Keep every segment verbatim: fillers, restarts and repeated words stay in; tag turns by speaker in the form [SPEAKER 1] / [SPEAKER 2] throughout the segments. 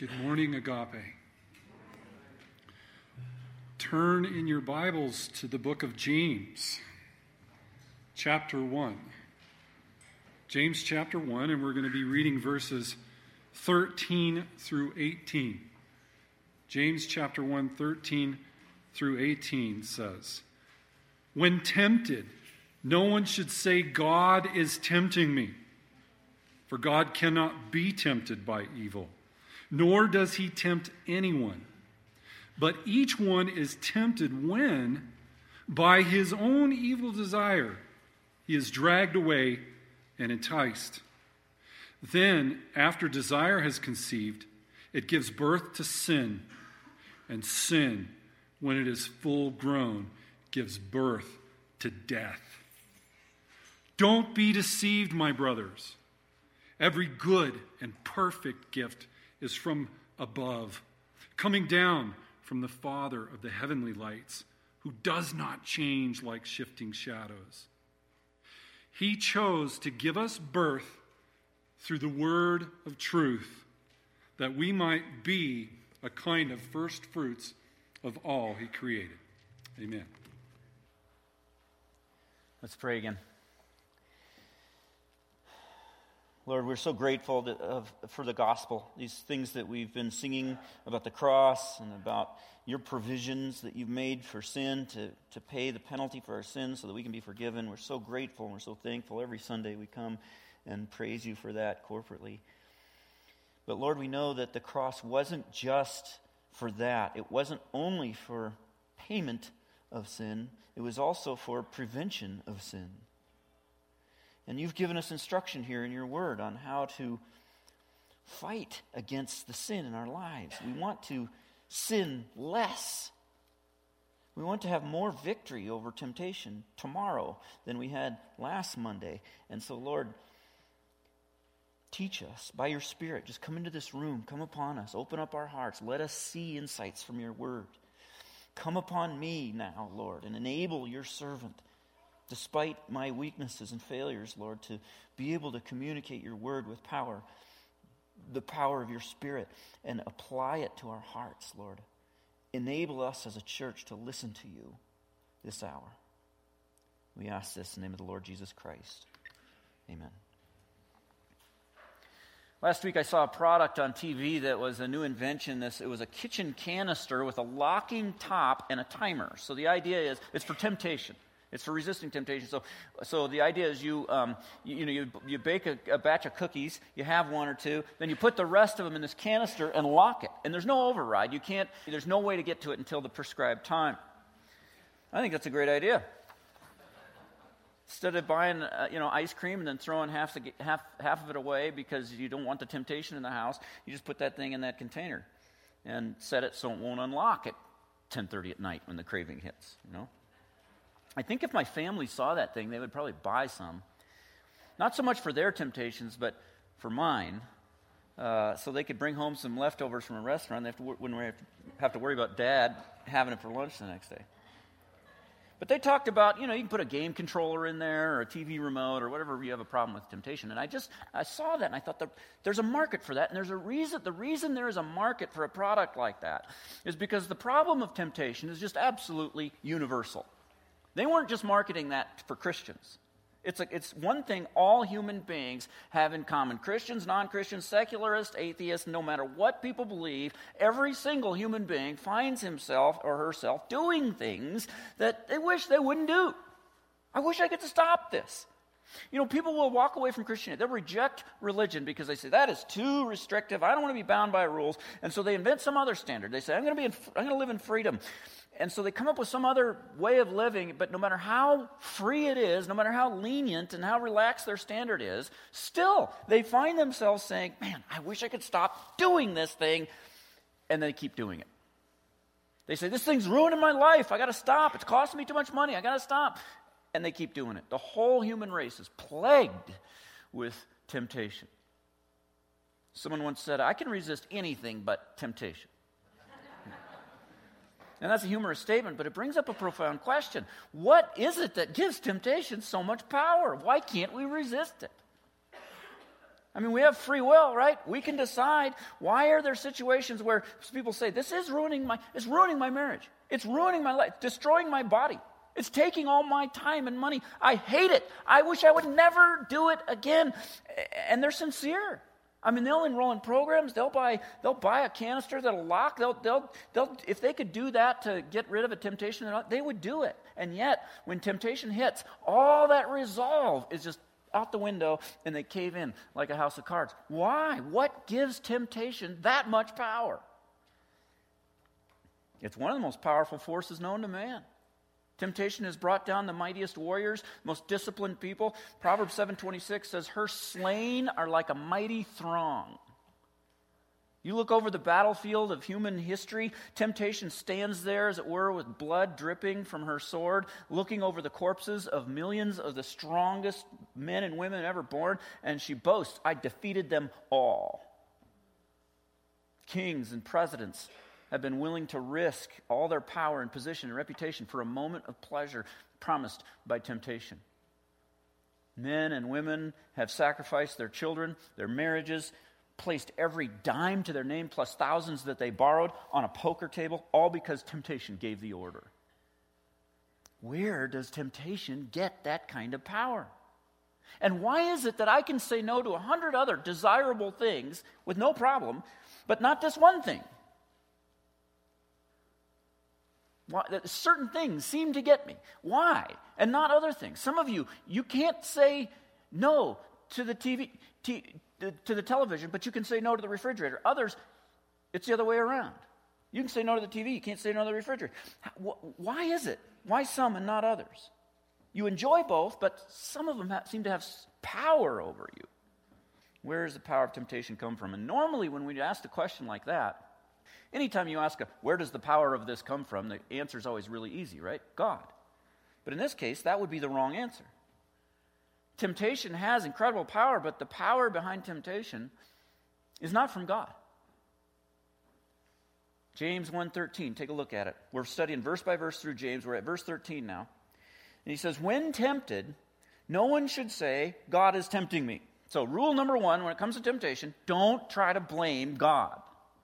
[SPEAKER 1] Good morning, Agape. Turn in your Bibles to the book of James, chapter one. James chapter one, and we're going to be reading verses thirteen through eighteen. James chapter one, thirteen through eighteen says, "When tempted, no one should say, 'God is tempting me,' for God cannot be tempted by evil, nor does he tempt anyone. But each one is tempted when, by his own evil desire, he is dragged away and enticed. Then, after desire has conceived, it gives birth to sin. And sin, when it is full grown, gives birth to death. Don't be deceived, my brothers. Every good and perfect gift is from above, coming down from the Father of the heavenly lights, who does not change like shifting shadows. He chose to give us birth through the word of truth, that we might be a kind of first fruits of all he created." Amen.
[SPEAKER 2] Let's pray again. Lord, we're so grateful to, uh, for the gospel, these things that we've been singing about the cross and about your provisions that you've made for sin to, to pay the penalty for our sins so that we can be forgiven. We're so grateful and we're so thankful. Every Sunday we come and praise you for that corporately. But Lord, we know that the cross wasn't just for that. It wasn't only for payment of sin. It was also for prevention of sin. And you've given us instruction here in your word on how to fight against the sin in our lives. We want to sin less. We want to have more victory over temptation tomorrow than we had last Monday. And so, Lord, teach us by your Spirit. Just come into this room. Come upon us. Open up our hearts. Let us see insights from your word. Come upon me now, Lord, and enable your servant, despite my weaknesses and failures, Lord, to be able to communicate your word with power, the power of your Spirit, and apply it to our hearts, Lord. Enable us as a church to listen to you this hour. We ask this in the name of the Lord Jesus Christ. Amen. Last week I saw a product on T V that was a new invention. This it was a kitchen canister with a locking top and a timer. So the idea is it's for temptation. It's for resisting temptation. So, so the idea is you, um, you, you know, you, you bake a, a batch of cookies. You have one or two. Then you put the rest of them in this canister and lock it. And there's no override. You can't. There's no way to get to it until the prescribed time. I think that's a great idea. Instead of buying, uh, you know, ice cream and then throwing half the half half of it away because you don't want the temptation in the house, you just put that thing in that container and set it so it won't unlock at ten thirty at night when the craving hits. You know. I think if my family saw that thing, they would probably buy some. Not so much for their temptations, but for mine. Uh, so they could bring home some leftovers from a restaurant. They have to, wouldn't have to, have to worry about Dad having it for lunch the next day. But they talked about, you know, you can put a game controller in there or a T V remote or whatever you have a problem with temptation. And I just, I saw that and I thought that there's a market for that. And there's a reason, the reason there is a market for a product like that is because the problem of temptation is just absolutely universal. They weren't just marketing that for Christians. It's a, it's one thing all human beings have in common. Christians, non-Christians, secularists, atheists, no matter what people believe, every single human being finds himself or herself doing things that they wish they wouldn't do. I wish I could stop this. You know, people will walk away from Christianity. They'll reject religion because they say, that is too restrictive. I don't want to be bound by rules. And so they invent some other standard. They say, I'm going to be, in, I'm going to live in freedom. And so they come up with some other way of living, but no matter how free it is, no matter how lenient and how relaxed their standard is, still they find themselves saying, man, I wish I could stop doing this thing, and they keep doing it. They say, this thing's ruining my life, I got to stop, it's costing me too much money, I got to stop. And they keep doing it. The whole human race is plagued with temptation. Someone once said, I can resist anything but temptation. And that's a humorous statement, but it brings up a profound question. What is it that gives temptation so much power? Why can't we resist it? I mean, we have free will, right? We can decide. Why are there situations where people say, this is ruining my, it's ruining my marriage. It's ruining my life, destroying my body. It's taking all my time and money. I hate it. I wish I would never do it again. And they're sincere. I mean, they'll enroll in programs. They'll buy, they'll buy a canister that'll lock. They'll, they'll, they'll, if they could do that to get rid of a temptation, they would do it. And yet, when temptation hits, all that resolve is just out the window, and they cave in like a house of cards. Why? What gives temptation that much power? It's one of the most powerful forces known to man. Temptation has brought down the mightiest warriors, most disciplined people. Proverbs seven twenty-six says, her slain are like a mighty throng. You look over the battlefield of human history, temptation stands there, as it were, with blood dripping from her sword, looking over the corpses of millions of the strongest men and women ever born, and she boasts, I defeated them all. Kings and presidents have been willing to risk all their power and position and reputation for a moment of pleasure promised by temptation. Men and women have sacrificed their children, their marriages, placed every dime to their name plus thousands that they borrowed on a poker table, all because temptation gave the order. Where does temptation get that kind of power? And why is it that I can say no to a hundred other desirable things with no problem, but not this one thing? Why, certain things seem to get me. Why? And not other things. Some of you, you can't say no to the T V, t- to the television, but you can say no to the refrigerator. Others, it's the other way around. You can say no to the T V, you can't say no to the refrigerator. Why is it? Why some and not others? You enjoy both, but some of them have, seem to have power over you. Where does the power of temptation come from? And normally when we ask a question like that, anytime you ask, a, where does the power of this come from, the answer is always really easy, right? God. But in this case, that would be the wrong answer. Temptation has incredible power, but the power behind temptation is not from God. James one thirteen, take a look at it. We're studying verse by verse through James. We're at verse thirteen now. And he says, when tempted, no one should say, God is tempting me. So rule number one, when it comes to temptation, don't try to blame God.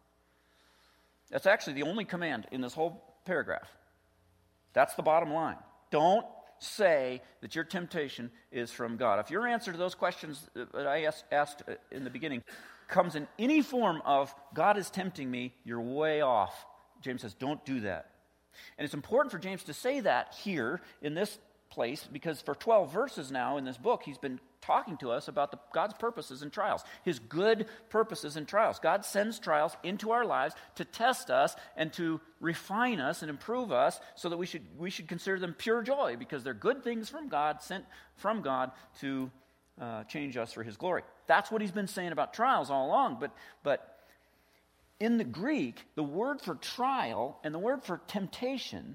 [SPEAKER 2] That's actually the only command in this whole paragraph. That's the bottom line. Don't say that your temptation is from God. If your answer to those questions that I asked in the beginning comes in any form of God is tempting me, you're way off. James says, don't do that. And it's important for James to say that here in this place because for twelve verses now in this book, he's been talking to us about the, God's purposes and trials, his good purposes and trials. God sends trials into our lives to test us and to refine us and improve us so that we should we should consider them pure joy because they're good things from God, sent from God to uh, change us for his glory. That's what he's been saying about trials all along. But, but in the Greek, the word for trial and the word for temptation,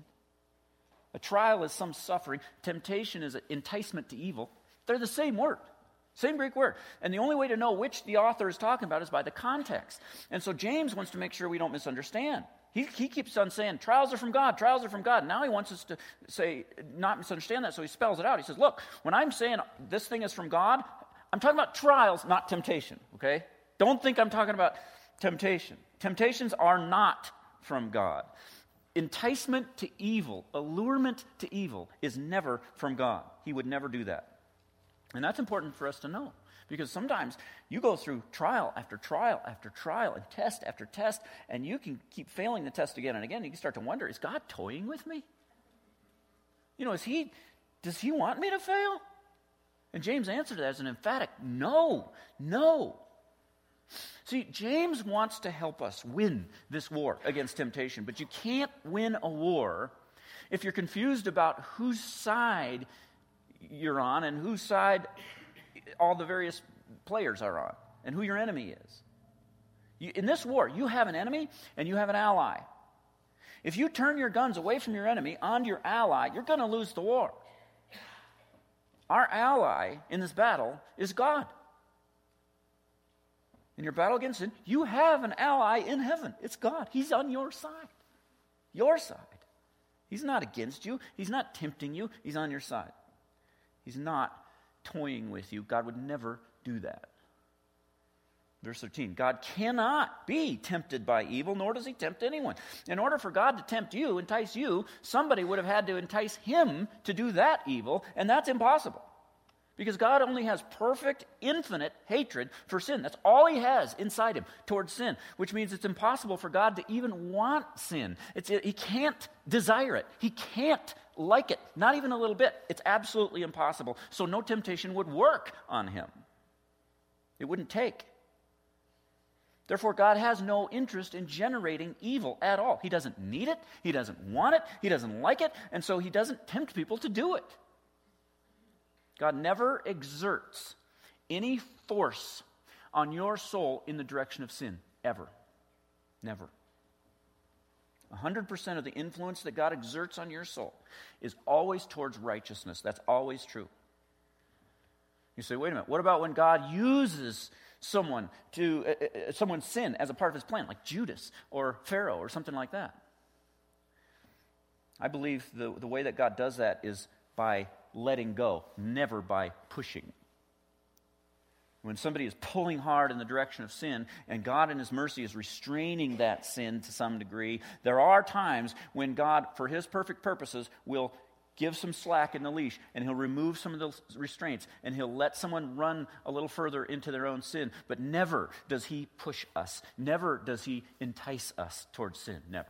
[SPEAKER 2] a trial is some suffering, temptation is an enticement to evil. They're the same word, same Greek word. And the only way to know which the author is talking about is by the context. And so James wants to make sure we don't misunderstand. He, he keeps on saying, trials are from God, trials are from God. Now he wants us to say, not misunderstand that, so he spells it out. He says, look, when I'm saying this thing is from God, I'm talking about trials, not temptation, okay? Don't think I'm talking about temptation. Temptations are not from God. Enticement to evil, allurement to evil is never from God. He would never do that. And that's important for us to know because sometimes you go through trial after trial after trial and test after test, and you can keep failing the test again and again. You can start to wonder, is God toying with me? You know, is he, does he want me to fail? And James' answer to that is an emphatic no, no. See, James wants to help us win this war against temptation, but you can't win a war if you're confused about whose side you're on and whose side all the various players are on and who your enemy is. You, in this war, you have an enemy and you have an ally. If you turn your guns away from your enemy onto your ally, you're going to lose the war. Our ally in this battle is God. In your battle against sin, you have an ally in heaven. It's God. He's on your side. Your side. He's not against you. He's not tempting you. He's on your side. He's not toying with you. God would never do that. Verse thirteen, God cannot be tempted by evil, nor does he tempt anyone. In order for God to tempt you, entice you, somebody would have had to entice him to do that evil, and that's impossible. Because God only has perfect, infinite hatred for sin. That's all he has inside him towards sin, which means it's impossible for God to even want sin. It's, he can't desire it. He can't like it, not even a little bit. It's absolutely impossible. So no temptation would work on him. It wouldn't take. Therefore, God has no interest in generating evil at all. He doesn't need it. He doesn't want it. He doesn't like it. And so he doesn't tempt people to do it. God never exerts any force on your soul in the direction of sin, ever. Never. one hundred percent of the influence that God exerts on your soul is always towards righteousness. That's always true. You say, wait a minute, what about when God uses someone to, uh, uh, someone's sin as a part of his plan, like Judas or Pharaoh or something like that? I believe the, the way that God does that is by letting go, never by pushing. When somebody is pulling hard in the direction of sin, and God in his mercy is restraining that sin to some degree, there are times when God, for his perfect purposes, will give some slack in the leash, and he'll remove some of those restraints, and he'll let someone run a little further into their own sin. But never does he push us. Never does he entice us towards sin. Never.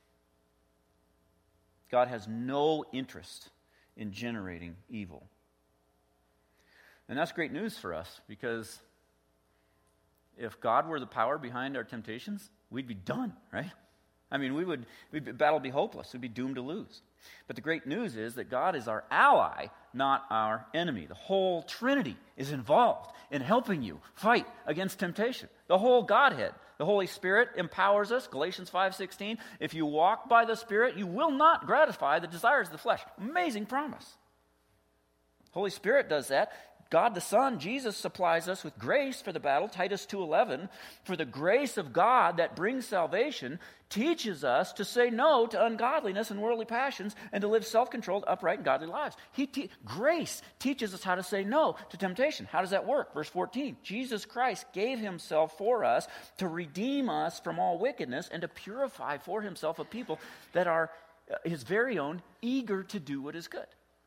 [SPEAKER 2] God has no interest in generating evil. And that's great news for us, because if God were the power behind our temptations, we'd be done, right? I mean, we would, we'd be, battle would be hopeless. We'd be doomed to lose. But the great news is that God is our ally, not our enemy. The whole Trinity is involved in helping you fight against temptation. The whole Godhead. The Holy Spirit empowers us. Galatians five sixteen. If you walk by the Spirit, you will not gratify the desires of the flesh. Amazing promise. Holy Spirit does that. God the Son, Jesus, supplies us with grace for the battle. Titus two eleven, for the grace of God that brings salvation teaches us to say no to ungodliness and worldly passions and to live self-controlled, upright, and godly lives. He te- grace teaches us how to say no to temptation. How does that work? Verse fourteen, Jesus Christ gave himself for us to redeem us from all wickedness and to purify for himself a people that are his very own, eager to do what is good.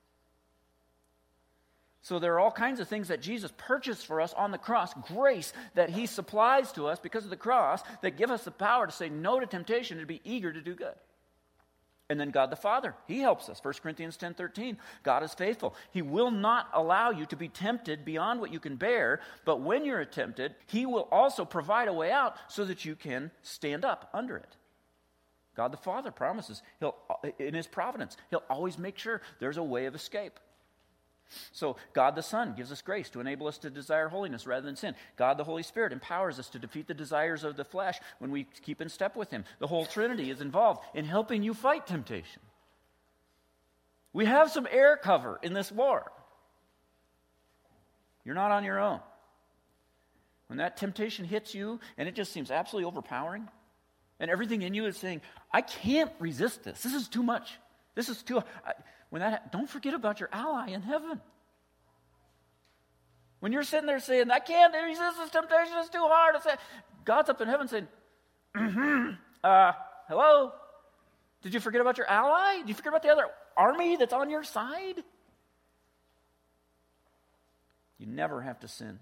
[SPEAKER 2] So there are all kinds of things that Jesus purchased for us on the cross, grace that he supplies to us because of the cross, that give us the power to say no to temptation and to be eager to do good. And then God the Father, he helps us. First Corinthians ten thirteen, God is faithful. He will not allow you to be tempted beyond what you can bear, but when you're tempted, he will also provide a way out so that you can stand up under it. God the Father promises, he'll, in his providence, he'll always make sure there's a way of escape. So God the Son gives us grace to enable us to desire holiness rather than sin. God the Holy Spirit empowers us to defeat the desires of the flesh when we keep in step with him. The whole Trinity is involved in helping you fight temptation. We have some air cover in this war. You're not on your own. When that temptation hits you and it just seems absolutely overpowering, and everything in you is saying, I can't resist this. This is too much. This is too... I, When that, don't forget about your ally in heaven. When you're sitting there saying, I can't resist this temptation, it's too hard. It's God's up in heaven saying, mm-hmm, uh, hello? Did you forget about your ally? Did you forget about the other army that's on your side? You never have to sin.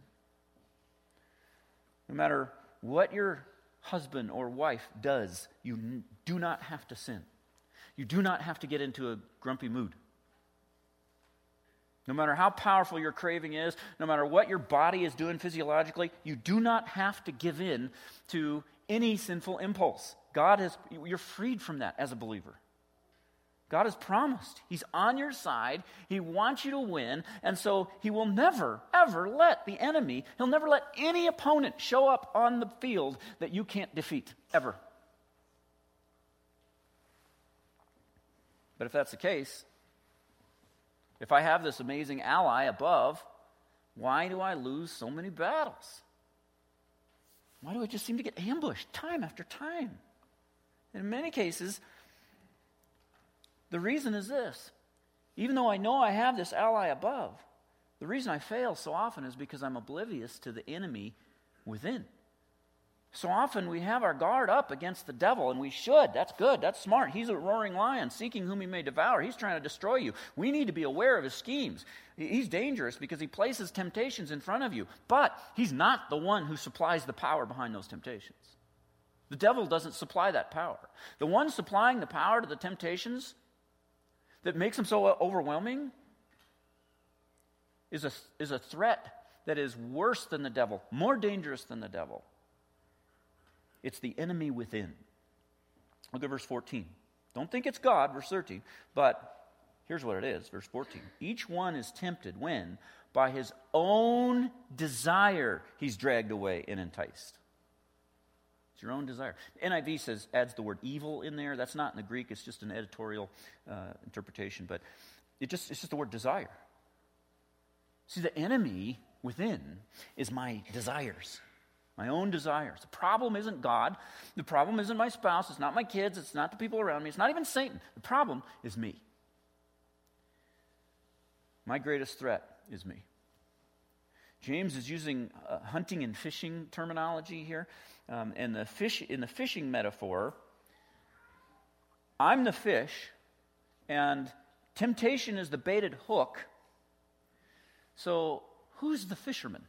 [SPEAKER 2] No matter what your husband or wife does, you n- do not have to sin. You do not have to get into a grumpy mood. No matter how powerful your craving is, no matter what your body is doing physiologically, you do not have to give in to any sinful impulse. God has, you're freed from that as a believer. God has promised. He's on your side. He wants you to win. And so he will never, ever let the enemy, he'll never let any opponent show up on the field that you can't defeat, ever. But if that's the case, if I have this amazing ally above, why do I lose so many battles? Why do I just seem to get ambushed time after time? In many cases, the reason is this. Even though I know I have this ally above, the reason I fail so often is because I'm oblivious to the enemy within. So often we have our guard up against the devil, and we should. That's good. That's smart. He's a roaring lion, seeking whom he may devour. He's trying to destroy you. We need to be aware of his schemes. He's dangerous because he places temptations in front of you. But he's not the one who supplies the power behind those temptations. The devil doesn't supply that power. The one supplying the power to the temptations that makes them so overwhelming is a, is a threat that is worse than the devil, more dangerous than the devil. It's the enemy within. Look at verse fourteen. Don't think it's God, verse thirteen, but here's what it is, verse fourteen. Each one is tempted when, by his own desire, he's dragged away and enticed. It's your own desire. N I V says, adds the word evil in there. That's not in the Greek. It's just an editorial uh, interpretation, but it just it's just the word desire. See, the enemy within is my desires. My own desires. The problem isn't God. The problem isn't my spouse. It's not my kids. It's not the people around me. It's not even Satan. The problem is me. My greatest threat is me. James is using uh, hunting and fishing terminology here. Um, and the fish in the fishing metaphor, I'm the fish, and temptation is the baited hook. So who's the fisherman?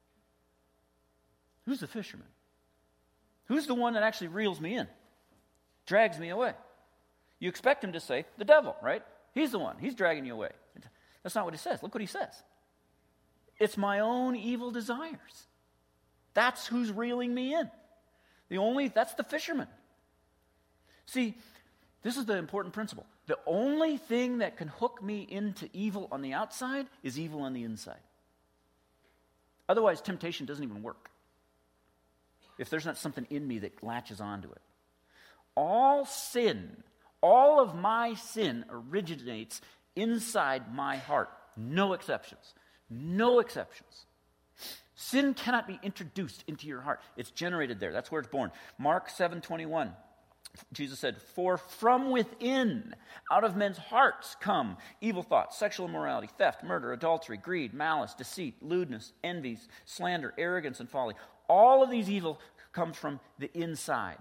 [SPEAKER 2] Who's the fisherman? Who's the one that actually reels me in, drags me away? You expect him to say, the devil, right? He's the one. He's dragging you away. That's not what he says. Look what he says. It's my own evil desires. That's who's reeling me in. The only, that's the fisherman. See, this is the important principle. The only thing that can hook me into evil on the outside is evil on the inside. Otherwise, temptation doesn't even work. If there's not something in me that latches onto it. All sin, all of my sin originates inside my heart. No exceptions. No exceptions. Sin cannot be introduced into your heart. It's generated there. That's where it's born. Mark seven twenty-one. Jesus said, for from within, out of men's hearts come evil thoughts, sexual immorality, theft, murder, adultery, greed, malice, deceit, lewdness, envy, slander, arrogance, and folly. All of these evil comes from the inside.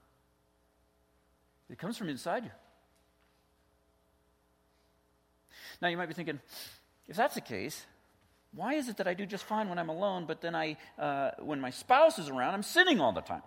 [SPEAKER 2] It comes from inside you. Now you might be thinking, if that's the case, why is it that I do just fine when I'm alone, but then I, uh, when my spouse is around, I'm sinning all the time?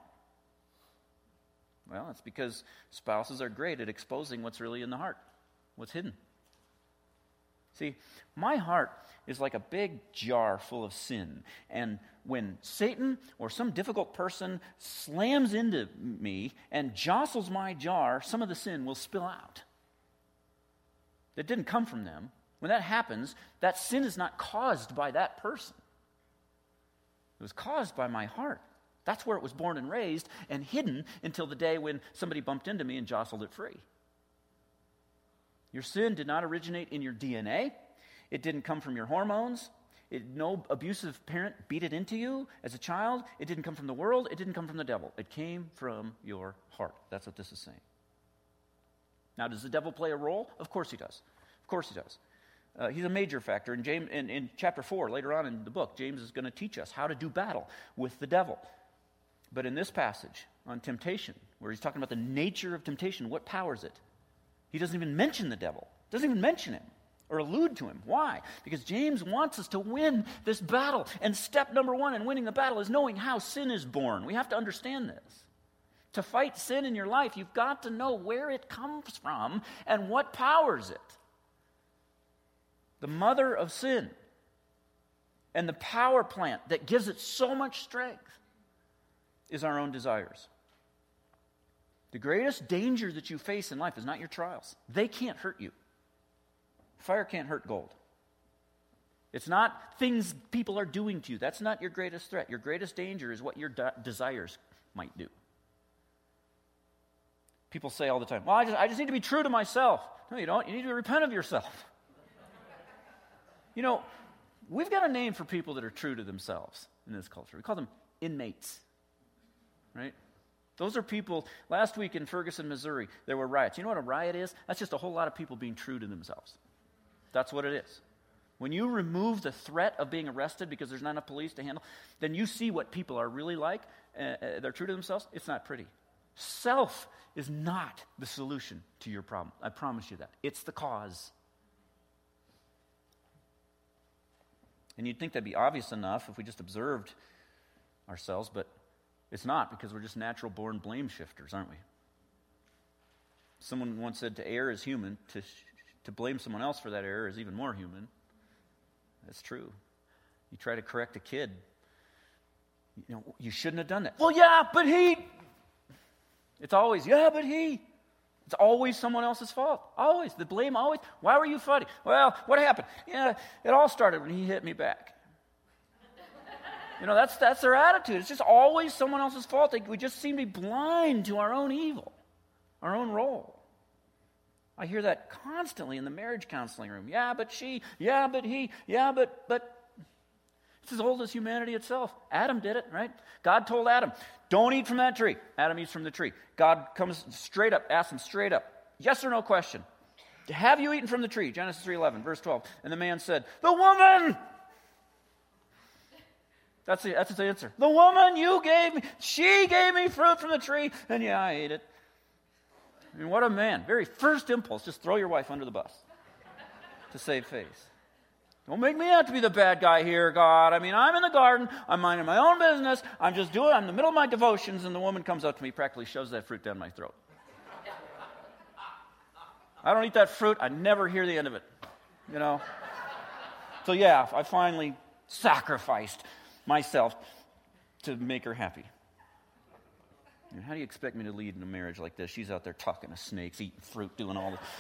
[SPEAKER 2] Well, it's because spouses are great at exposing what's really in the heart, what's hidden. See, my heart is like a big jar full of sin. And when Satan or some difficult person slams into me and jostles my jar, some of the sin will spill out. That didn't come from them. When that happens, that sin is not caused by that person. It was caused by my heart. That's where it was born and raised and hidden until the day when somebody bumped into me and jostled it free. Your sin did not originate in your D N A. It didn't come from your hormones. It, no abusive parent beat it into you as a child. It didn't come from the world. It didn't come from the devil. It came from your heart. That's what this is saying. Now, does the devil play a role? Of course he does. Of course he does. Uh, he's a major factor. In, James, in, in chapter four, later on in the book, James is going to teach us how to do battle with the devil. But in this passage on temptation, where he's talking about the nature of temptation, what powers it? He doesn't even mention the devil. Doesn't even mention him or allude to him. Why? Because James wants us to win this battle. And step number one in winning the battle is knowing how sin is born. We have to understand this. To fight sin in your life, you've got to know where it comes from and what powers it. The mother of sin and the power plant that gives it so much strength is our own desires. The greatest danger that you face in life is not your trials. They can't hurt you. Fire can't hurt gold. It's not things people are doing to you. That's not your greatest threat. Your greatest danger is what your de- desires might do. People say all the time, well, I just, I just need to be true to myself. No, you don't. You need to repent of yourself. You know, we've got a name for people that are true to themselves in this culture. We call them inmates, right? Those are people, last week in Ferguson, Missouri, there were riots. You know what a riot is? That's just a whole lot of people being true to themselves. That's what it is. When you remove the threat of being arrested because there's not enough police to handle, then you see what people are really like. Uh, uh, they're true to themselves. It's not pretty. Self is not the solution to your problem. I promise you that. It's the cause. And you'd think that'd be obvious enough if we just observed ourselves, but it's not, because we're just natural-born blame shifters, aren't we? Someone once said to err is human. To, to blame someone else for that error is even more human. That's true. You try to correct a kid. You know, you shouldn't have done that. Well, yeah, but he... It's always, yeah, but he... It's always someone else's fault. Always. The blame always. Why were you fighting? Well, what happened? Yeah, it all started when he hit me back. You know, that's that's their attitude. It's just always someone else's fault. They, we just seem to be blind to our own evil, our own role. I hear that constantly in the marriage counseling room. Yeah, but she. Yeah, but he. Yeah, but but. It's as old as humanity itself. Adam did it, right? God told Adam, don't eat from that tree. Adam eats from the tree. God comes straight up, asks him straight up, yes or no question. Have you eaten from the tree? Genesis three eleven, verse twelve. And the man said, the woman! That's, the, that's his answer. The woman you gave me, she gave me fruit from the tree, and yeah, I ate it. I mean, what a man. Very first impulse, just throw your wife under the bus to save face. Don't make me have to be the bad guy here, God. I mean, I'm in the garden. I'm minding my own business. I'm just doing, I'm in the middle of my devotions, and the woman comes up to me, practically shoves that fruit down my throat. I don't eat that fruit. I never hear the end of it, you know. So yeah, I finally sacrificed myself to make her happy. And how do you expect me to lead in a marriage like this? She's out there talking to snakes, eating fruit, doing all this.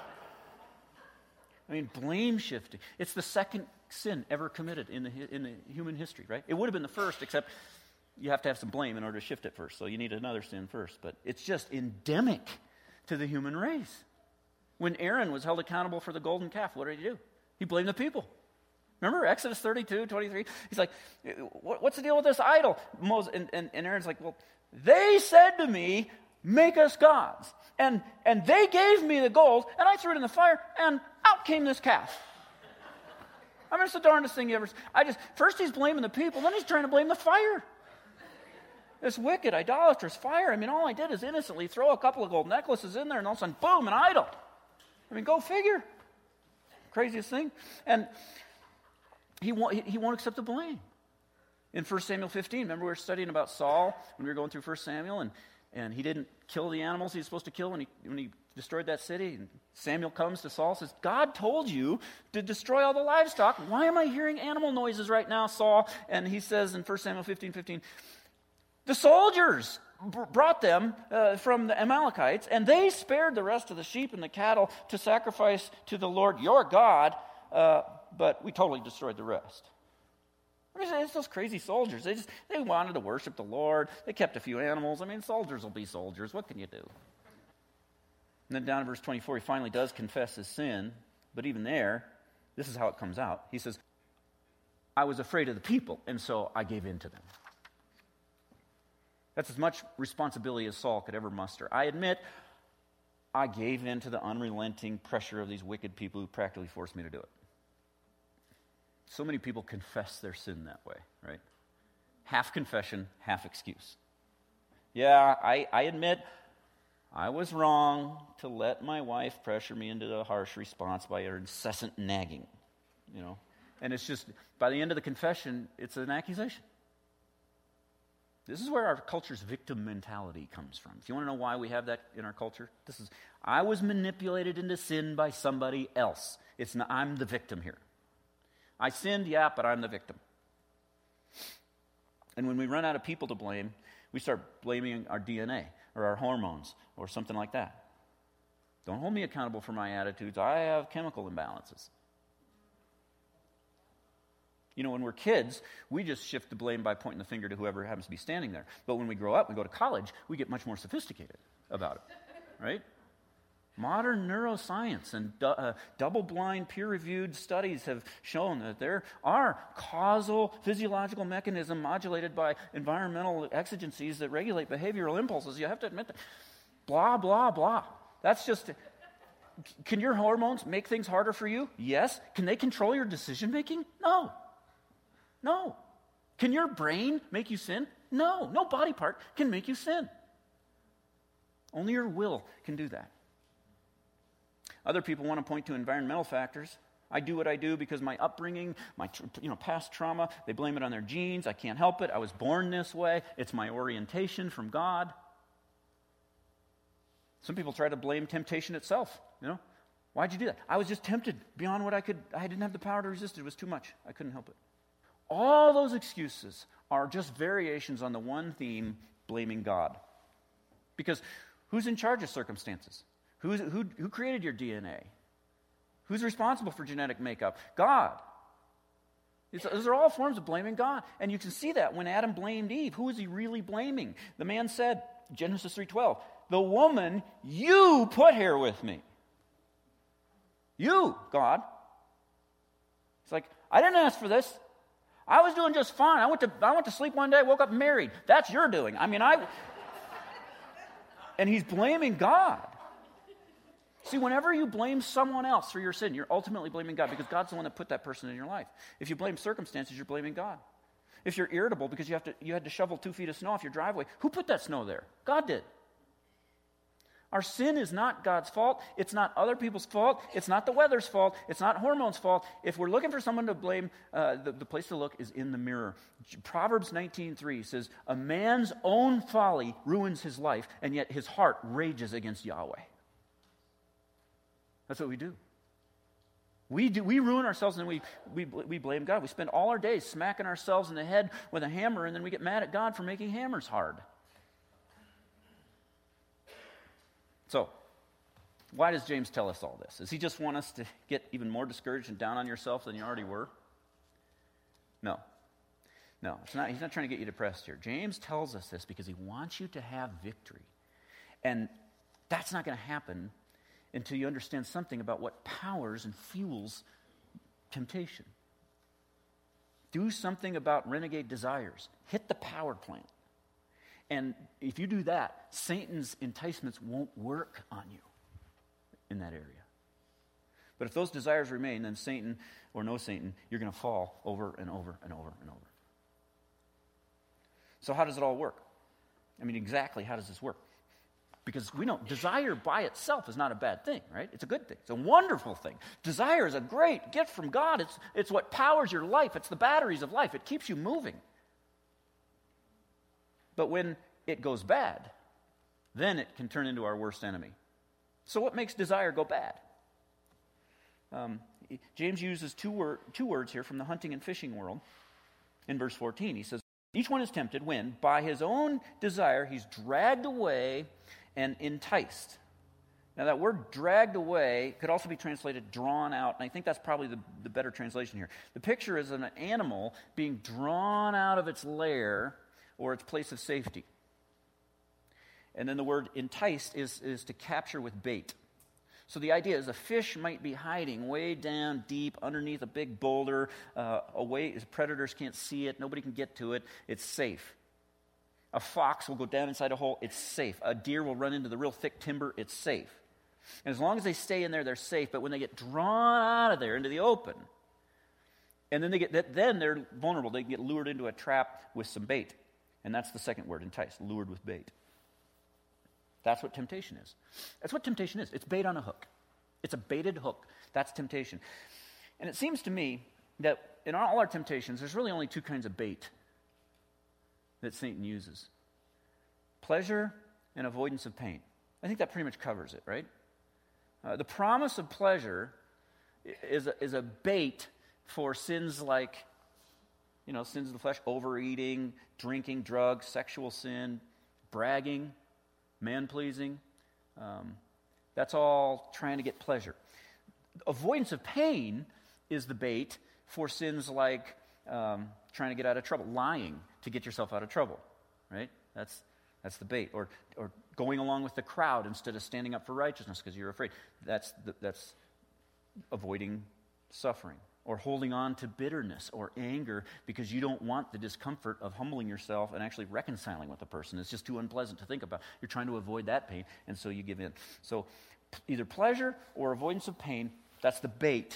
[SPEAKER 2] I mean, blame shifting. It's the second sin ever committed in the in the human history, right? It would have been the first, except you have to have some blame in order to shift it first. So you need another sin first. But it's just endemic to the human race. When Aaron was held accountable for the golden calf, what did he do? He blamed the people. Remember Exodus thirty-two, twenty-three? He's like, what's the deal with this idol? Moses, and, and, and Aaron's like, well, they said to me, make us gods. And and they gave me the gold, and I threw it in the fire, and out came this calf. I mean, it's the darndest thing you ever... I just First he's blaming the people, then he's trying to blame the fire. This wicked, idolatrous fire. I mean, all I did is innocently throw a couple of gold necklaces in there, and all of a sudden, boom, an idol. I mean, go figure. Craziest thing. And he won't, he won't accept the blame. In First Samuel fifteen, remember we were studying about Saul when we were going through First Samuel, and And he didn't kill the animals he was supposed to kill when he when he destroyed that city. And Samuel comes to Saul and says, God told you to destroy all the livestock. Why am I hearing animal noises right now, Saul? And he says in First Samuel fifteen fifteen, the soldiers b- brought them uh, from the Amalekites, and they spared the rest of the sheep and the cattle to sacrifice to the Lord your God, uh, but we totally destroyed the rest. It's those crazy soldiers. They just they wanted to worship the Lord. They kept a few animals. I mean, soldiers will be soldiers. What can you do? And then down in verse twenty-four, he finally does confess his sin. But even there, this is how it comes out. He says, I was afraid of the people, and so I gave in to them. That's as much responsibility as Saul could ever muster. I admit, I gave in to the unrelenting pressure of these wicked people who practically forced me to do it. So many people confess their sin that way, right? Half confession, half excuse. Yeah, I, I admit I was wrong to let my wife pressure me into a harsh response by her incessant nagging, you know. And it's just, by the end of the confession, it's an accusation. This is where our culture's victim mentality comes from. If you want to know why we have that in our culture, this is, I was manipulated into sin by somebody else. It's not, I'm the victim here. I sinned, yeah, but I'm the victim. And when we run out of people to blame, we start blaming our D N A or our hormones or something like that. Don't hold me accountable for my attitudes. I have chemical imbalances. You know, when we're kids, we just shift the blame by pointing the finger to whoever happens to be standing there. But when we grow up, we go to college, we get much more sophisticated about it, right? Modern neuroscience and du- uh, double-blind, peer-reviewed studies have shown that there are causal physiological mechanisms modulated by environmental exigencies that regulate behavioral impulses. You have to admit that. Blah, blah, blah. That's just... Can your hormones make things harder for you? Yes. Can they control your decision making? No. No. Can your brain make you sin? No. No body part can make you sin. Only your will can do that. Other people want to point to environmental factors. I do what I do because my upbringing, my you know past trauma, they blame it on their genes. I can't help it. I was born this way. It's my orientation from God. Some people try to blame temptation itself. You know, why'd you do that? I was just tempted beyond what I could. I didn't have the power to resist it. It was too much. I couldn't help it. All those excuses are just variations on the one theme, blaming God. Because who's in charge of circumstances? Who's, who, who created your D N A? Who's responsible for genetic makeup? God. It's, those are all forms of blaming God. And you can see that when Adam blamed Eve. Who was he really blaming? The man said, Genesis three twelve, the woman you put here with me. You, God. It's like, I didn't ask for this. I was doing just fine. I went to I went to sleep one day, woke up married. That's your doing. I mean, I... And he's blaming God. See, whenever you blame someone else for your sin, you're ultimately blaming God because God's the one that put that person in your life. If you blame circumstances, you're blaming God. If you're irritable because you have to you had to shovel two feet of snow off your driveway, who put that snow there? God did. Our sin is not God's fault. It's not other people's fault. It's not the weather's fault. It's not hormones' fault. If we're looking for someone to blame, uh, the, the place to look is in the mirror. Proverbs nineteen three says, a man's own folly ruins his life, and yet his heart rages against Yahweh. That's what we do. We do. We ruin ourselves, and we, we, we blame God. We spend all our days smacking ourselves in the head with a hammer, and then we get mad at God for making hammers hard. So, why does James tell us all this? Does he just want us to get even more discouraged and down on yourself than you already were? No. No, it's not. He's not trying to get you depressed here. James tells us this because he wants you to have victory. And that's not going to happen until you understand something about what powers and fuels temptation. Do something about renegade desires. Hit the power plant. And if you do that, Satan's enticements won't work on you in that area. But if those desires remain, then Satan or no Satan, you're going to fall over and over and over and over. So how does it all work? I mean, exactly how does this work? Because we know desire by itself is not a bad thing, right? It's a good thing. It's a wonderful thing. Desire is a great gift from God. It's, it's what powers your life. It's the batteries of life. It keeps you moving. But when it goes bad, then it can turn into our worst enemy. So what makes desire go bad? Um, James uses two, word, two words here from the hunting and fishing world in verse fourteen. He says, each one is tempted when, by his own desire, he's dragged away and enticed. Now that word dragged away could also be translated drawn out, and I think that's probably the, the better translation here. The picture is an animal being drawn out of its lair or its place of safety. And then the word enticed is, is to capture with bait. So the idea is a fish might be hiding way down deep underneath a big boulder, uh, away, predators can't see it, nobody can get to it, it's safe. A fox will go down inside a hole, it's safe. A deer will run into the real thick timber, it's safe. And as long as they stay in there, they're safe, but when they get drawn out of there into the open, and then they get then they're vulnerable, they get lured into a trap with some bait. And that's the second word, entice, lured with bait. That's what temptation is. That's what temptation is. It's bait on a hook. It's a baited hook. That's temptation. And it seems to me that in all our temptations, there's really only two kinds of bait that Satan uses. Pleasure and avoidance of pain. I think that pretty much covers it, right? Uh, the promise of pleasure is a, is a bait for sins like, you know, sins of the flesh, overeating, drinking, drugs, sexual sin, bragging, man-pleasing. Um, that's all trying to get pleasure. Avoidance of pain is the bait for sins like um, trying to get out of trouble, lying to get yourself out of trouble, right? That's that's the bait. Or or going along with the crowd instead of standing up for righteousness because you're afraid. That's the, that's avoiding suffering, or holding on to bitterness or anger because you don't want the discomfort of humbling yourself and actually reconciling with the person. It's just too unpleasant to think about. You're trying to avoid that pain, and so you give in. So either pleasure or avoidance of pain, that's the bait.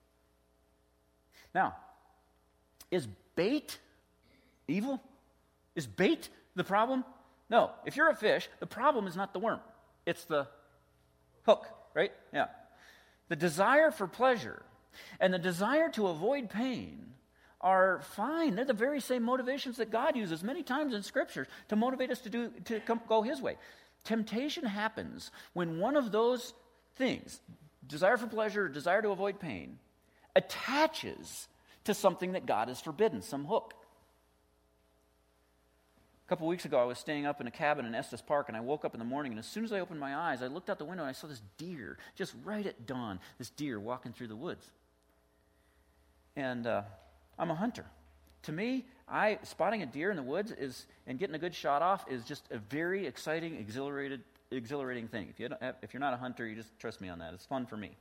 [SPEAKER 2] Now, is bait evil? Is bait the problem? No. If you're a fish, the problem is not the worm. It's the hook, right? Yeah. The desire for pleasure and the desire to avoid pain are fine. They're the very same motivations that God uses many times in Scripture to motivate us to do to come, go His way. Temptation happens when one of those things, desire for pleasure, desire to avoid pain, attaches to something that God has forbidden, some hook. A couple weeks ago, I was staying up in a cabin in Estes Park, and I woke up in the morning, and as soon as I opened my eyes, I looked out the window, and I saw this deer, just right at dawn, this deer walking through the woods. And uh, I'm a hunter. To me, I spotting a deer in the woods is and getting a good shot off is just a very exciting, exhilarated, exhilarating thing. If you don't have, if you're not a hunter, you just trust me on that. It's fun for me.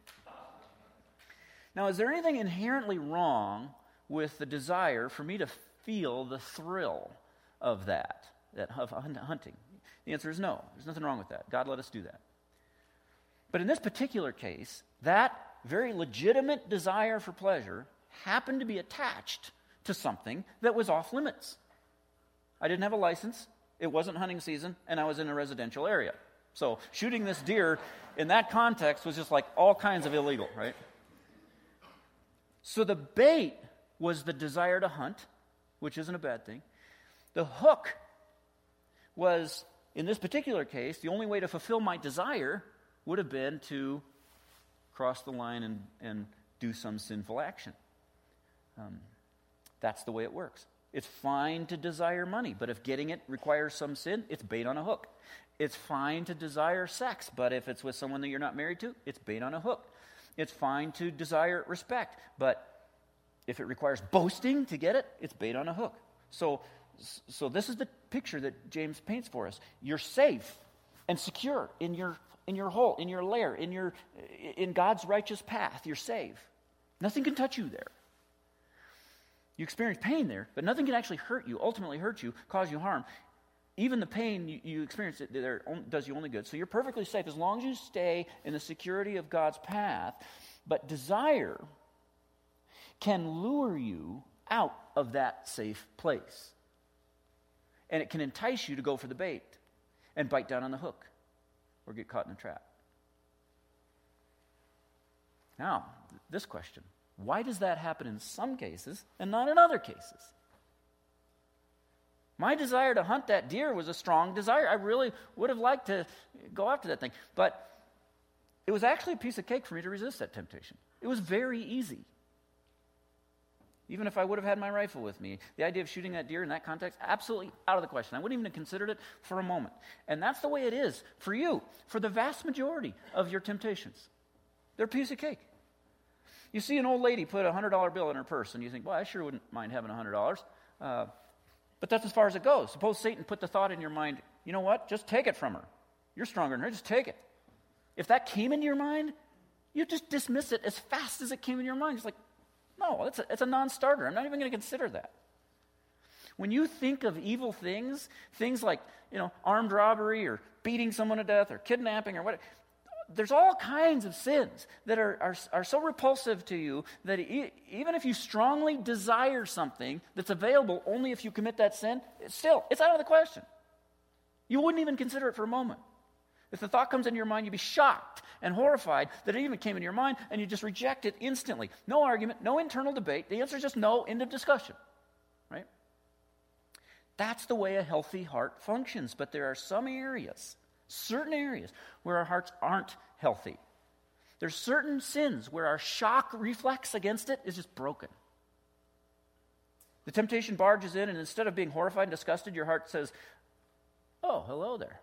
[SPEAKER 2] Now, is there anything inherently wrong with the desire for me to feel the thrill of that, that of hunting? The answer is no. There's nothing wrong with that. God let us do that. But in this particular case, that very legitimate desire for pleasure happened to be attached to something that was off limits. I didn't have a license, it wasn't hunting season, and I was in a residential area. So shooting this deer in that context was just like all kinds of illegal, right? So the bait was the desire to hunt, which isn't a bad thing. The hook was, in this particular case, the only way to fulfill my desire would have been to cross the line and, and do some sinful action. Um, that's the way it works. It's fine to desire money, but if getting it requires some sin, it's bait on a hook. It's fine to desire sex, but if it's with someone that you're not married to, it's bait on a hook. It's fine to desire respect, but if it requires boasting to get it, it's bait on a hook. So, so this is the picture that James paints for us. You're safe and secure in your in your hole, in your lair, in your in God's righteous path. You're safe. Nothing can touch you there. You experience pain there, but nothing can actually hurt you, ultimately hurt you, cause you harm. Even the pain you, you experience it there does you only good. So you're perfectly safe as long as you stay in the security of God's path. But desire can lure you out of that safe place. And it can entice you to go for the bait and bite down on the hook or get caught in a trap. Now, this question. Why does that happen in some cases and not in other cases? My desire to hunt that deer was a strong desire. I really would have liked to go after that thing. But it was actually a piece of cake for me to resist that temptation. It was very easy. Even if I would have had my rifle with me, the idea of shooting that deer in that context, absolutely out of the question. I wouldn't even have considered it for a moment. And that's the way it is for you, for the vast majority of your temptations. They're a piece of cake. You see an old lady put a one hundred dollar bill in her purse, and you think, well, I sure wouldn't mind having one hundred dollars. Uh, but that's as far as it goes. Suppose Satan put the thought in your mind, you know what, just take it from her. You're stronger than her, just take it. If that came into your mind, you just dismiss it as fast as it came in your mind. It's like, no, it's a, it's a non-starter. I'm not even going to consider that. When you think of evil things, things like, you know, armed robbery or beating someone to death or kidnapping or whatever, there's all kinds of sins that are, are, are so repulsive to you that e- even if you strongly desire something that's available only if you commit that sin, it's still, it's out of the question. You wouldn't even consider it for a moment. If the thought comes into your mind, you'd be shocked and horrified that it even came into your mind, and you just reject it instantly. No argument, no internal debate. The answer is just no, end of discussion. Right? That's the way a healthy heart functions. But there are some areas, certain areas, where our hearts aren't healthy. There's certain sins where our shock reflex against it is just broken. The temptation barges in, and instead of being horrified and disgusted, your heart says, oh, hello there.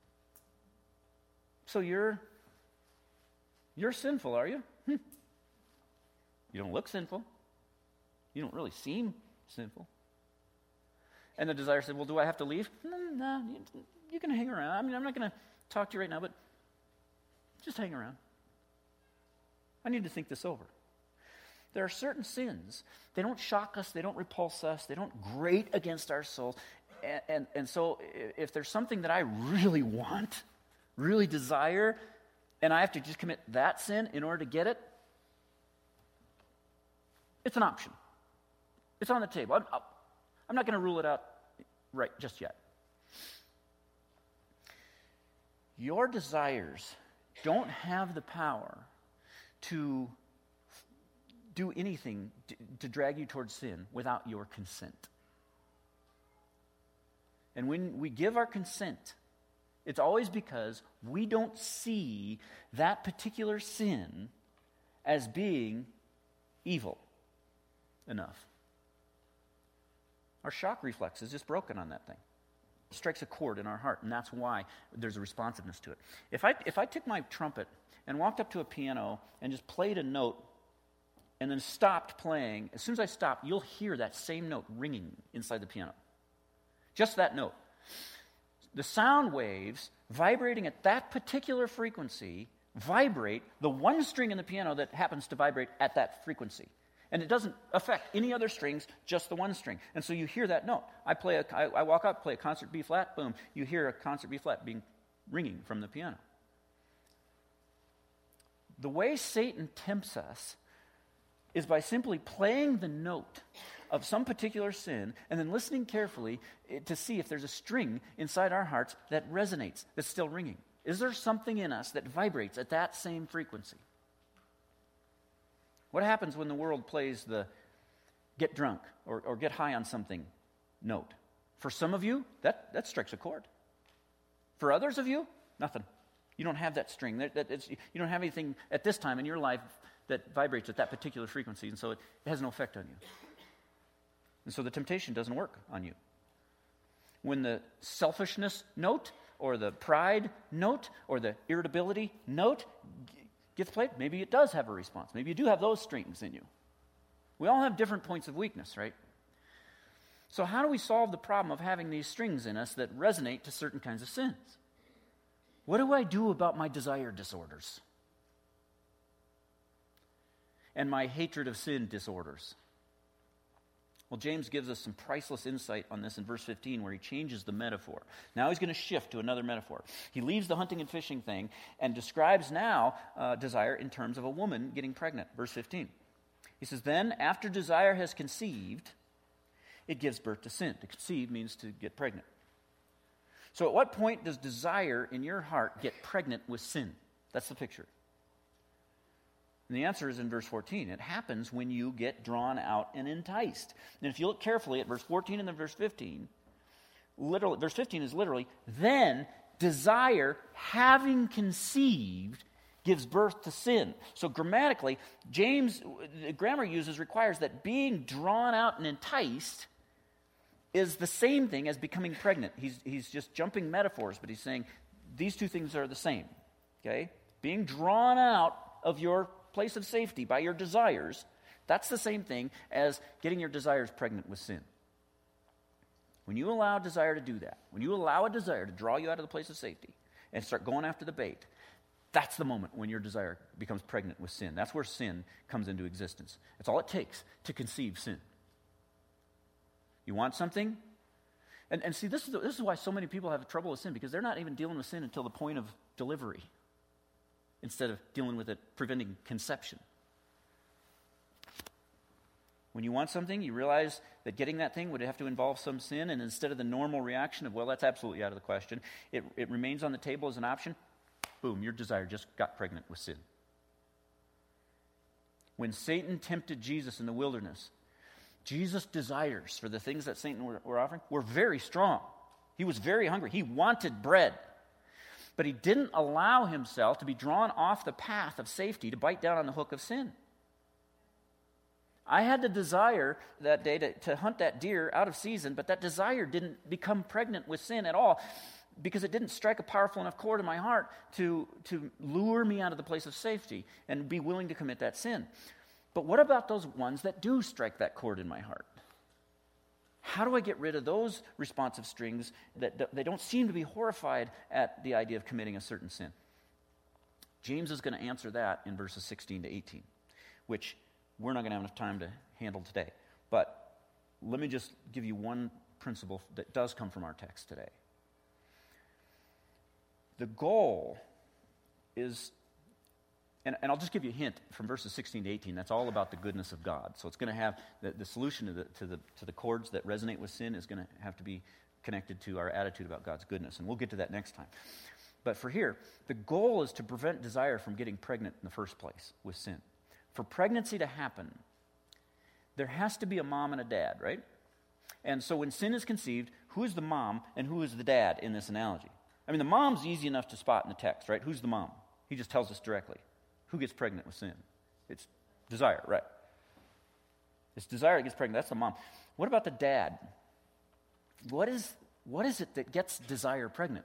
[SPEAKER 2] So you're you're sinful, are you? Hm. You don't look sinful. You don't really seem sinful. And the desire said, well, do I have to leave? No, no, you, you can hang around. I mean, I'm not going to talk to you right now, but just hang around. I need to think this over. there are certain sins. They don't shock us. They don't repulse us. They don't grate against our souls. And, and, and so if there's something that I really want, really desire, and I have to just commit that sin in order to get it, it's an option. It's on the table. I'm, I'm not going to rule it out right just yet. Your desires don't have the power to do anything to, to drag you towards sin without your consent. And when we give our consent, it's always because we don't see that particular sin as being evil enough. Our shock reflex is just broken on that thing. It strikes a chord in our heart, and that's why there's a responsiveness to it. If I if I took my trumpet and walked up to a piano and just played a note and then stopped playing, as soon as I stop, you'll hear that same note ringing inside the piano. Just that note. The sound waves vibrating at that particular frequency vibrate the one string in the piano that happens to vibrate at that frequency. And it doesn't affect any other strings, just the one string. And so you hear that note. I play a, I, I walk up, play a concert B flat, boom, you hear a concert B flat being ringing from the piano. The way Satan tempts us is by simply playing the note of some particular sin and then listening carefully to see if there's a string inside our hearts that resonates, that's still ringing. Is there something in us that vibrates at that same frequency? What happens when the world plays the get drunk or, or get high on something note? For some of you, that, that strikes a chord. For others of you, nothing. You don't have that string. That, that it's, you don't have anything at this time in your life that vibrates at that particular frequency, and so it, it has no effect on you. And so the temptation doesn't work on you. When the selfishness note or the pride note or the irritability note gets played, maybe it does have a response. Maybe you do have those strings in you. We all have different points of weakness, right? So how do we solve the problem of having these strings in us that resonate to certain kinds of sins? What do I do about my desire disorders? And my hatred of sin disorders? Well, James gives us some priceless insight on this in verse fifteen, where he changes the metaphor. Now he's going to shift to another metaphor. He leaves the hunting and fishing thing and describes now uh, desire in terms of a woman getting pregnant. Verse fifteen. He says, then after desire has conceived, it gives birth to sin. To conceive means to get pregnant. So at what point does desire in your heart get pregnant with sin? That's the picture. And the answer is in verse fourteen. It happens when you get drawn out and enticed. And if you look carefully at verse fourteen and then verse fifteen, literally, verse fifteen is literally, then desire, having conceived, gives birth to sin. So grammatically, James, the grammar uses requires that being drawn out and enticed is the same thing as becoming pregnant. He's, he's just jumping metaphors, but he's saying these two things are the same. Okay? Being drawn out of your place of safety by your desires, that's the same thing as getting your desires pregnant with sin. When you allow desire to do that, when you allow a desire to draw you out of the place of safety and start going after the bait, that's the moment when your desire becomes pregnant with sin. That's where sin comes into existence. That's all it takes to conceive sin. You want something? And, and see, this is, this is why so many people have trouble with sin, because they're not even dealing with sin until the point of delivery, instead of dealing with it, preventing conception. When you want something, you realize that getting that thing would have to involve some sin, and instead of the normal reaction of, well, that's absolutely out of the question, it, it remains on the table as an option, boom, your desire just got pregnant with sin. When Satan tempted Jesus in the wilderness, Jesus' desires for the things that Satan were, were offering were very strong. He was very hungry. He wanted bread. But he didn't allow himself to be drawn off the path of safety to bite down on the hook of sin. I had the desire that day to, to hunt that deer out of season, but that desire didn't become pregnant with sin at all, because it didn't strike a powerful enough chord in my heart to, to lure me out of the place of safety and be willing to commit that sin. But what about those ones that do strike that chord in my heart? How do I get rid of those responsive strings that, that they don't seem to be horrified at the idea of committing a certain sin? James is going to answer that in verses sixteen to eighteen, which we're not going to have enough time to handle today. But let me just give you one principle that does come from our text today. The goal is, and, and I'll just give you a hint from verses sixteen to eighteen, that's all about the goodness of God. So it's going to have, the, the solution to the, to, the, to the chords that resonate with sin is going to have to be connected to our attitude about God's goodness. And we'll get to that next time. But for here, the goal is to prevent desire from getting pregnant in the first place with sin. For pregnancy to happen, there has to be a mom and a dad, right? And so when sin is conceived, who is the mom and who is the dad in this analogy? I mean, the mom's easy enough to spot in the text, right? Who's the mom? He just tells us directly. Who gets pregnant with sin? It's desire, right? It's desire that gets pregnant. That's the mom. What about the dad? What is, what is it that gets desire pregnant?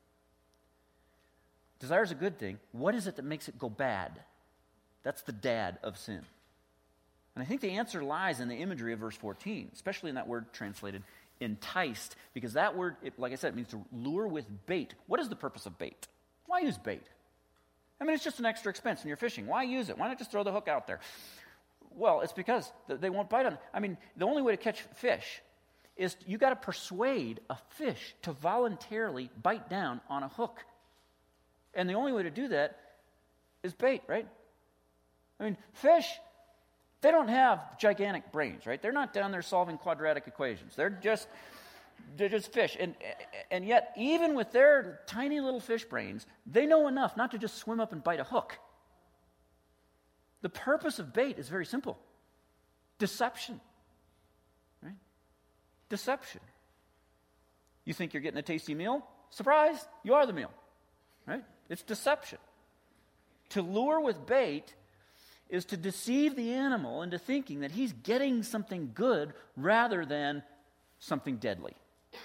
[SPEAKER 2] Desire is a good thing. What is it that makes it go bad? That's the dad of sin. And I think the answer lies in the imagery of verse fourteen, especially in that word translated enticed, because that word, it, like I said, it means to lure with bait. What is the purpose of bait? Why use bait? I mean, it's just an extra expense when you're fishing. Why use it? Why not just throw the hook out there? Well, it's because they won't bite on it. I mean, the only way to catch fish is you got to persuade a fish to voluntarily bite down on a hook. And the only way to do that is bait, right? I mean, fish, they don't have gigantic brains, right? They're not down there solving quadratic equations. They're just they're just fish. And and yet, even with their tiny little fish brains, they know enough not to just swim up and bite a hook. The purpose of bait is very simple. Deception. Right? Deception. You think you're getting a tasty meal? Surprise, you are the meal. Right? It's deception. To lure with bait is to deceive the animal into thinking that he's getting something good rather than something deadly.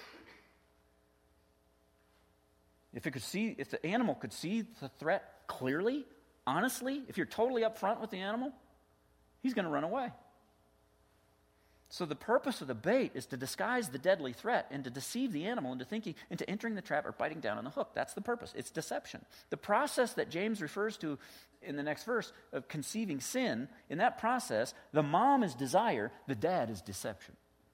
[SPEAKER 2] If it could see, if the animal could see the threat clearly, honestly, if you're totally upfront with the animal, he's going to run away. So the purpose of the bait is to disguise the deadly threat and to deceive the animal into thinking, into entering the trap or biting down on the hook. That's the purpose. It's deception. The process that James refers to in the next verse of conceiving sin, in that process, the mom is desire, the dad is deception.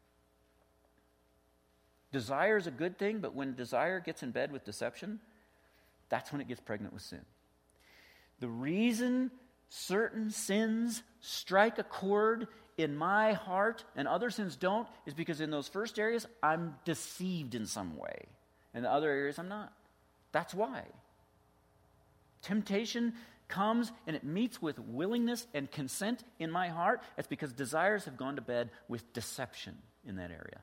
[SPEAKER 2] Desire is a good thing, but when desire gets in bed with deception, that's when it gets pregnant with sin. The reason certain sins strike a chord in my heart and other sins don't is because in those first areas, I'm deceived in some way. In the other areas, I'm not. That's why. Temptation comes and it meets with willingness and consent in my heart. It's because desires have gone to bed with deception in that area.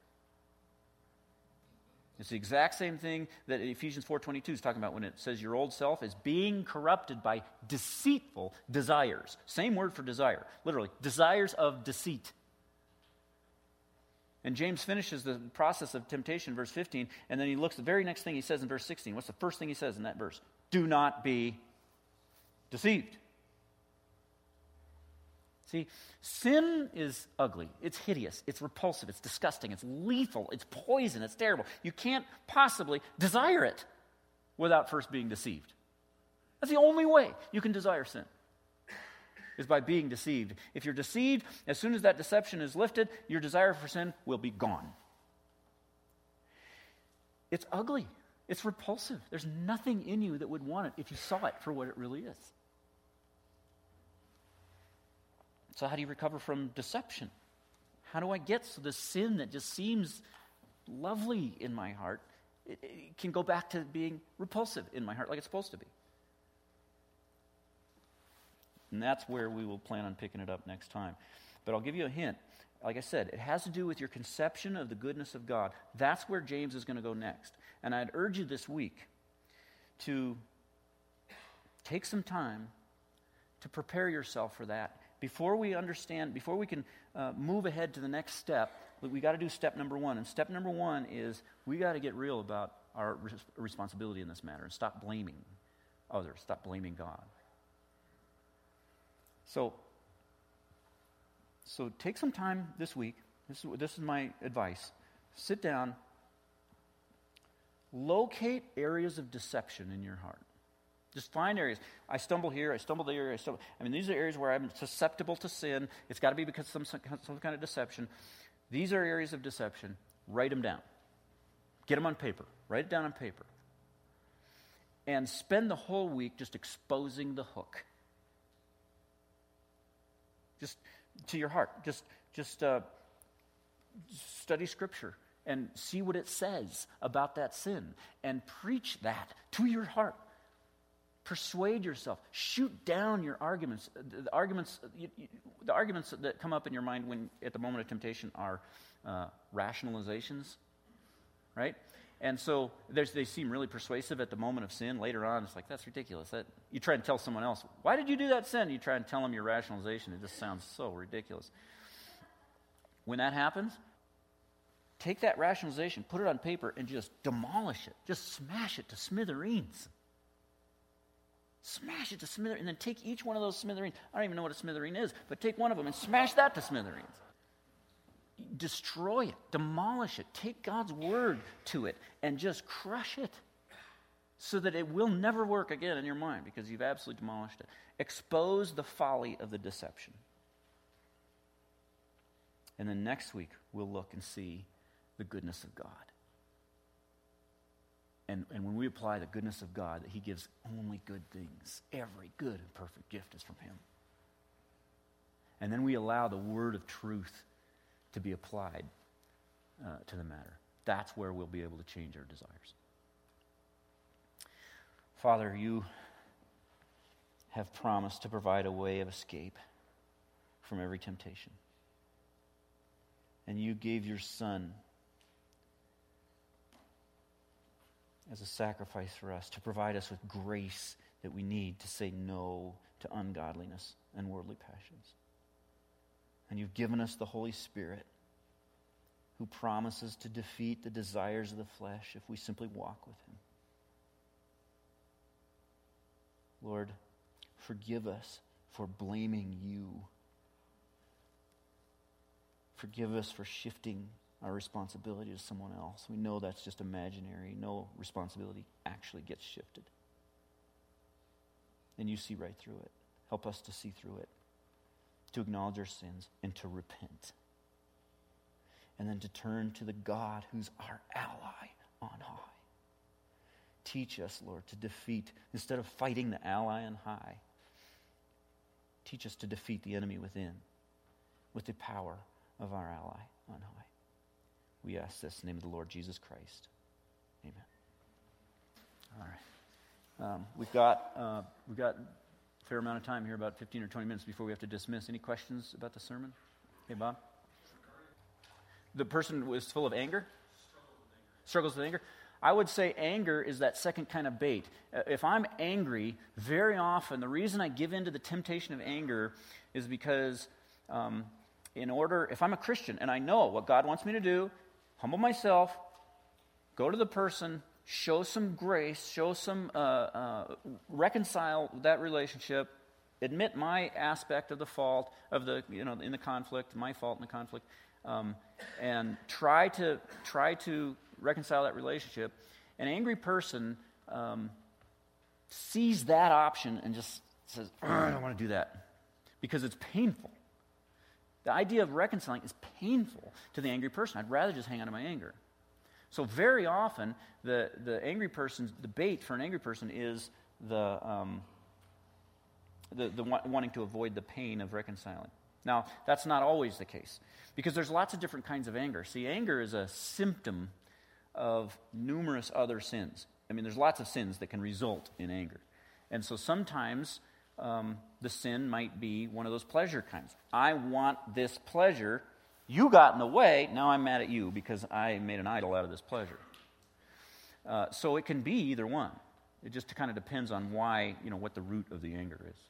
[SPEAKER 2] It's the exact same thing that Ephesians four twenty-two is talking about when it says your old self is being corrupted by deceitful desires. Same word for desire, literally, desires of deceit. And James finishes the process of temptation, verse fifteen, and then he looks, the very next thing he says in verse sixteen. What's the first thing he says in that verse? Do not be deceived. See, sin is ugly. It's hideous. It's repulsive. It's disgusting. It's lethal. It's poison. It's terrible. You can't possibly desire it without first being deceived. That's the only way you can desire sin, is by being deceived. If you're deceived, as soon as that deception is lifted, your desire for sin will be gone. It's ugly. It's repulsive. There's nothing in you that would want it if you saw it for what it really is. So how do you recover from deception? How do I get so the sin that just seems lovely in my heart, it, it can go back to being repulsive in my heart like it's supposed to be? And that's where we will plan on picking it up next time. But I'll give you a hint. Like I said, it has to do with your conception of the goodness of God. That's where James is going to go next. And I'd urge you this week to take some time to prepare yourself for that. Before we understand, before we can uh, move ahead to the next step, we got to do step number one. And step number one is we got to get real about our res- responsibility in this matter and stop blaming others, stop blaming God. So, so take some time this week. This is, this is my advice. Sit down. Locate areas of deception in your heart. Just find areas. I stumble here, I stumble there, I stumble. I mean, these are areas where I'm susceptible to sin. It's got to be because of some, some kind of deception. These are areas of deception. Write them down. Get them on paper. Write it down on paper. And spend the whole week just exposing the hook. Just to your heart. Just, just uh, study Scripture and see what it says about that sin. And preach that to your heart. Persuade yourself. Shoot down your arguments. The arguments, you, you, the arguments that come up in your mind when at the moment of temptation are uh, rationalizations, right? And so they seem really persuasive at the moment of sin. Later on, it's like, that's ridiculous. That, you try and tell someone else, why did you do that sin? You try and tell them your rationalization. It just sounds so ridiculous. When that happens, take that rationalization, put it on paper, and just demolish it. Just smash it to smithereens. Smash it to smithereens, and then take each one of those smithereens. I don't even know what a smithereen is, but take one of them and smash that to smithereens. Destroy it, demolish it, take God's word to it, and just crush it so that it will never work again in your mind because you've absolutely demolished it. Expose the folly of the deception. And then next week, we'll look and see the goodness of God. And, and when we apply the goodness of God, that he gives only good things. Every good and perfect gift is from him. And then we allow the word of truth to be applied uh, to the matter. That's where we'll be able to change our desires. Father, you have promised to provide a way of escape from every temptation. And you gave your Son as a sacrifice for us, to provide us with grace that we need to say no to ungodliness and worldly passions. And you've given us the Holy Spirit, who promises to defeat the desires of the flesh if we simply walk with him. Lord, forgive us for blaming you. Forgive us for shifting our responsibility to someone else. We know that's just imaginary. No responsibility actually gets shifted. And you see right through it. Help us to see through it, to acknowledge our sins and to repent. And then to turn to the God who's our ally on high. Teach us, Lord, to defeat, instead of fighting the ally on high, teach us to defeat the enemy within with the power of our ally on high. We ask this in the name of the Lord Jesus Christ. Amen. All right. Um, we've got uh, we've got a fair amount of time here, about fifteen or twenty minutes before we have to dismiss. Any questions about the sermon? Hey, Bob? The person was full of anger? Struggles with anger. I would say anger is that second kind of bait. Uh, if I'm angry, very often, the reason I give in to the temptation of anger is because um, in order, if I'm a Christian and I know what God wants me to do, humble myself, go to the person, show some grace, show some, uh, uh, reconcile that relationship, admit my aspect of the fault, of the, you know, in the conflict, my fault in the conflict, um, and try to, try to reconcile that relationship. An angry person um, sees that option and just says, I don't want to do that, because it's painful. The idea of reconciling is painful to the angry person. I'd rather just hang on to my anger. So very often, the, the angry person's, the bait for an angry person is the, um, the, the wanting to avoid the pain of reconciling. Now, that's not always the case, because there's lots of different kinds of anger. See, anger is a symptom of numerous other sins. I mean, there's lots of sins that can result in anger. And so sometimes um, the sin might be one of those pleasure kinds. I want this pleasure. You got in the way. Now I'm mad at you because I made an idol out of this pleasure. Uh, so it can be either one. It just kind of depends on why, you know, what the root of the anger is.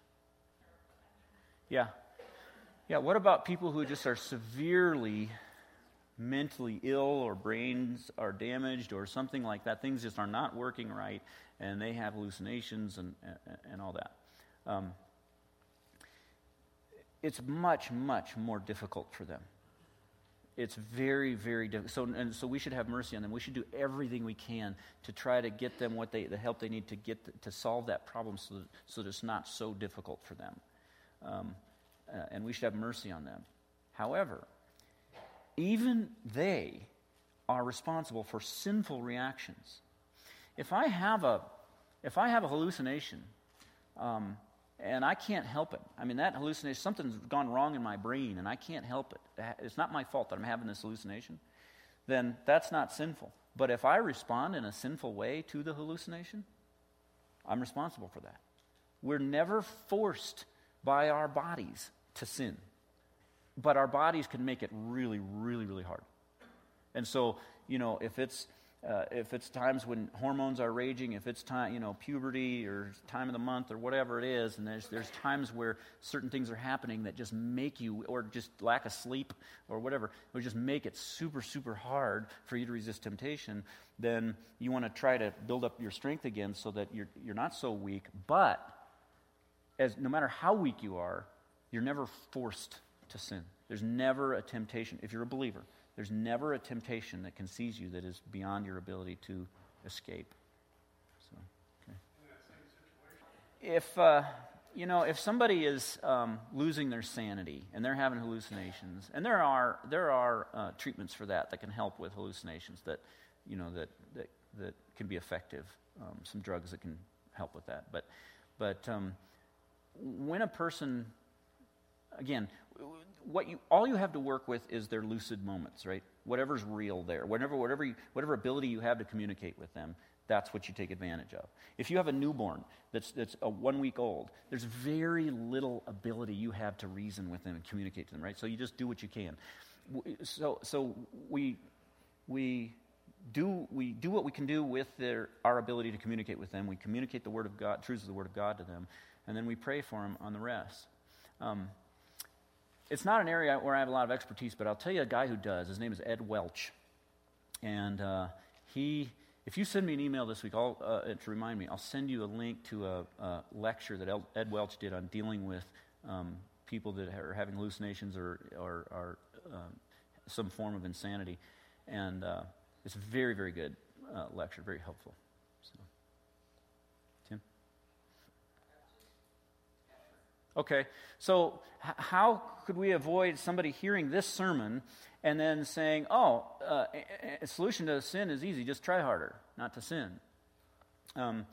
[SPEAKER 2] Yeah. Yeah, what about people who just are severely mentally ill, or brains are damaged or something like that? Things just are not working right, and they have hallucinations and, and, and all that. Um, it's much, much more difficult for them. it's very, very difficult. So, and so we should have mercy on them. We should do everything we can to try to get them what they, the help they need to get the, to solve that problem, so that, so that it's not so difficult for them. Um, uh, and we should have mercy on them. However, even they are responsible for sinful reactions. If I have a, if I have a hallucination, um, and I can't help it. I mean, that hallucination, something's gone wrong in my brain, and I can't help it. It's not my fault that I'm having this hallucination. Then that's not sinful. But if I respond in a sinful way to the hallucination, I'm responsible for that. We're never forced by our bodies to sin. But our bodies can make it really, really, really hard. And so, you know, if it's uh, if it's times when hormones are raging, if it's time, you know, puberty or time of the month or whatever it is, and there's there's times where certain things are happening that just make you, or just lack of sleep or whatever, would just make it super, super hard for you to resist temptation, then you want to try to build up your strength again so that you're you're not so weak. But as no matter how weak you are, you're never forced to sin. There's never a temptation. If you're a believer, there's never a temptation that can seize you that is beyond your ability to escape. So, okay. If uh, you know, if somebody is um, losing their sanity and they're having hallucinations, and there are there are uh, treatments for that that can help with hallucinations that you know that that, that can be effective. Um, some drugs that can help with that. But but um, when a person, again, what you all you have to work with is their lucid moments, right? Whatever's real there, whatever whatever you, whatever ability you have to communicate with them, that's what you take advantage of. If you have a newborn that's that's a one week old, there's very little ability you have to reason with them and communicate to them, right? So you just do what you can. So so we we do we do what we can do with their our ability to communicate with them. We communicate the Word of God, truths of the Word of God to them, and then we pray for them on the rest. Um, It's not an area where I have a lot of expertise, but I'll tell you a guy who does. His name is Ed Welch. And uh, he, if you send me an email this week I'll, uh, to remind me, I'll send you a link to a, a lecture that Ed Welch did on dealing with um, people that are having hallucinations or, or, or um, some form of insanity. And uh, it's a very, very good uh, lecture, very helpful. So, Tim? Okay, so h- how could we avoid somebody hearing this sermon and then saying, oh, uh, a, a solution to sin is easy, just try harder not to sin? Um,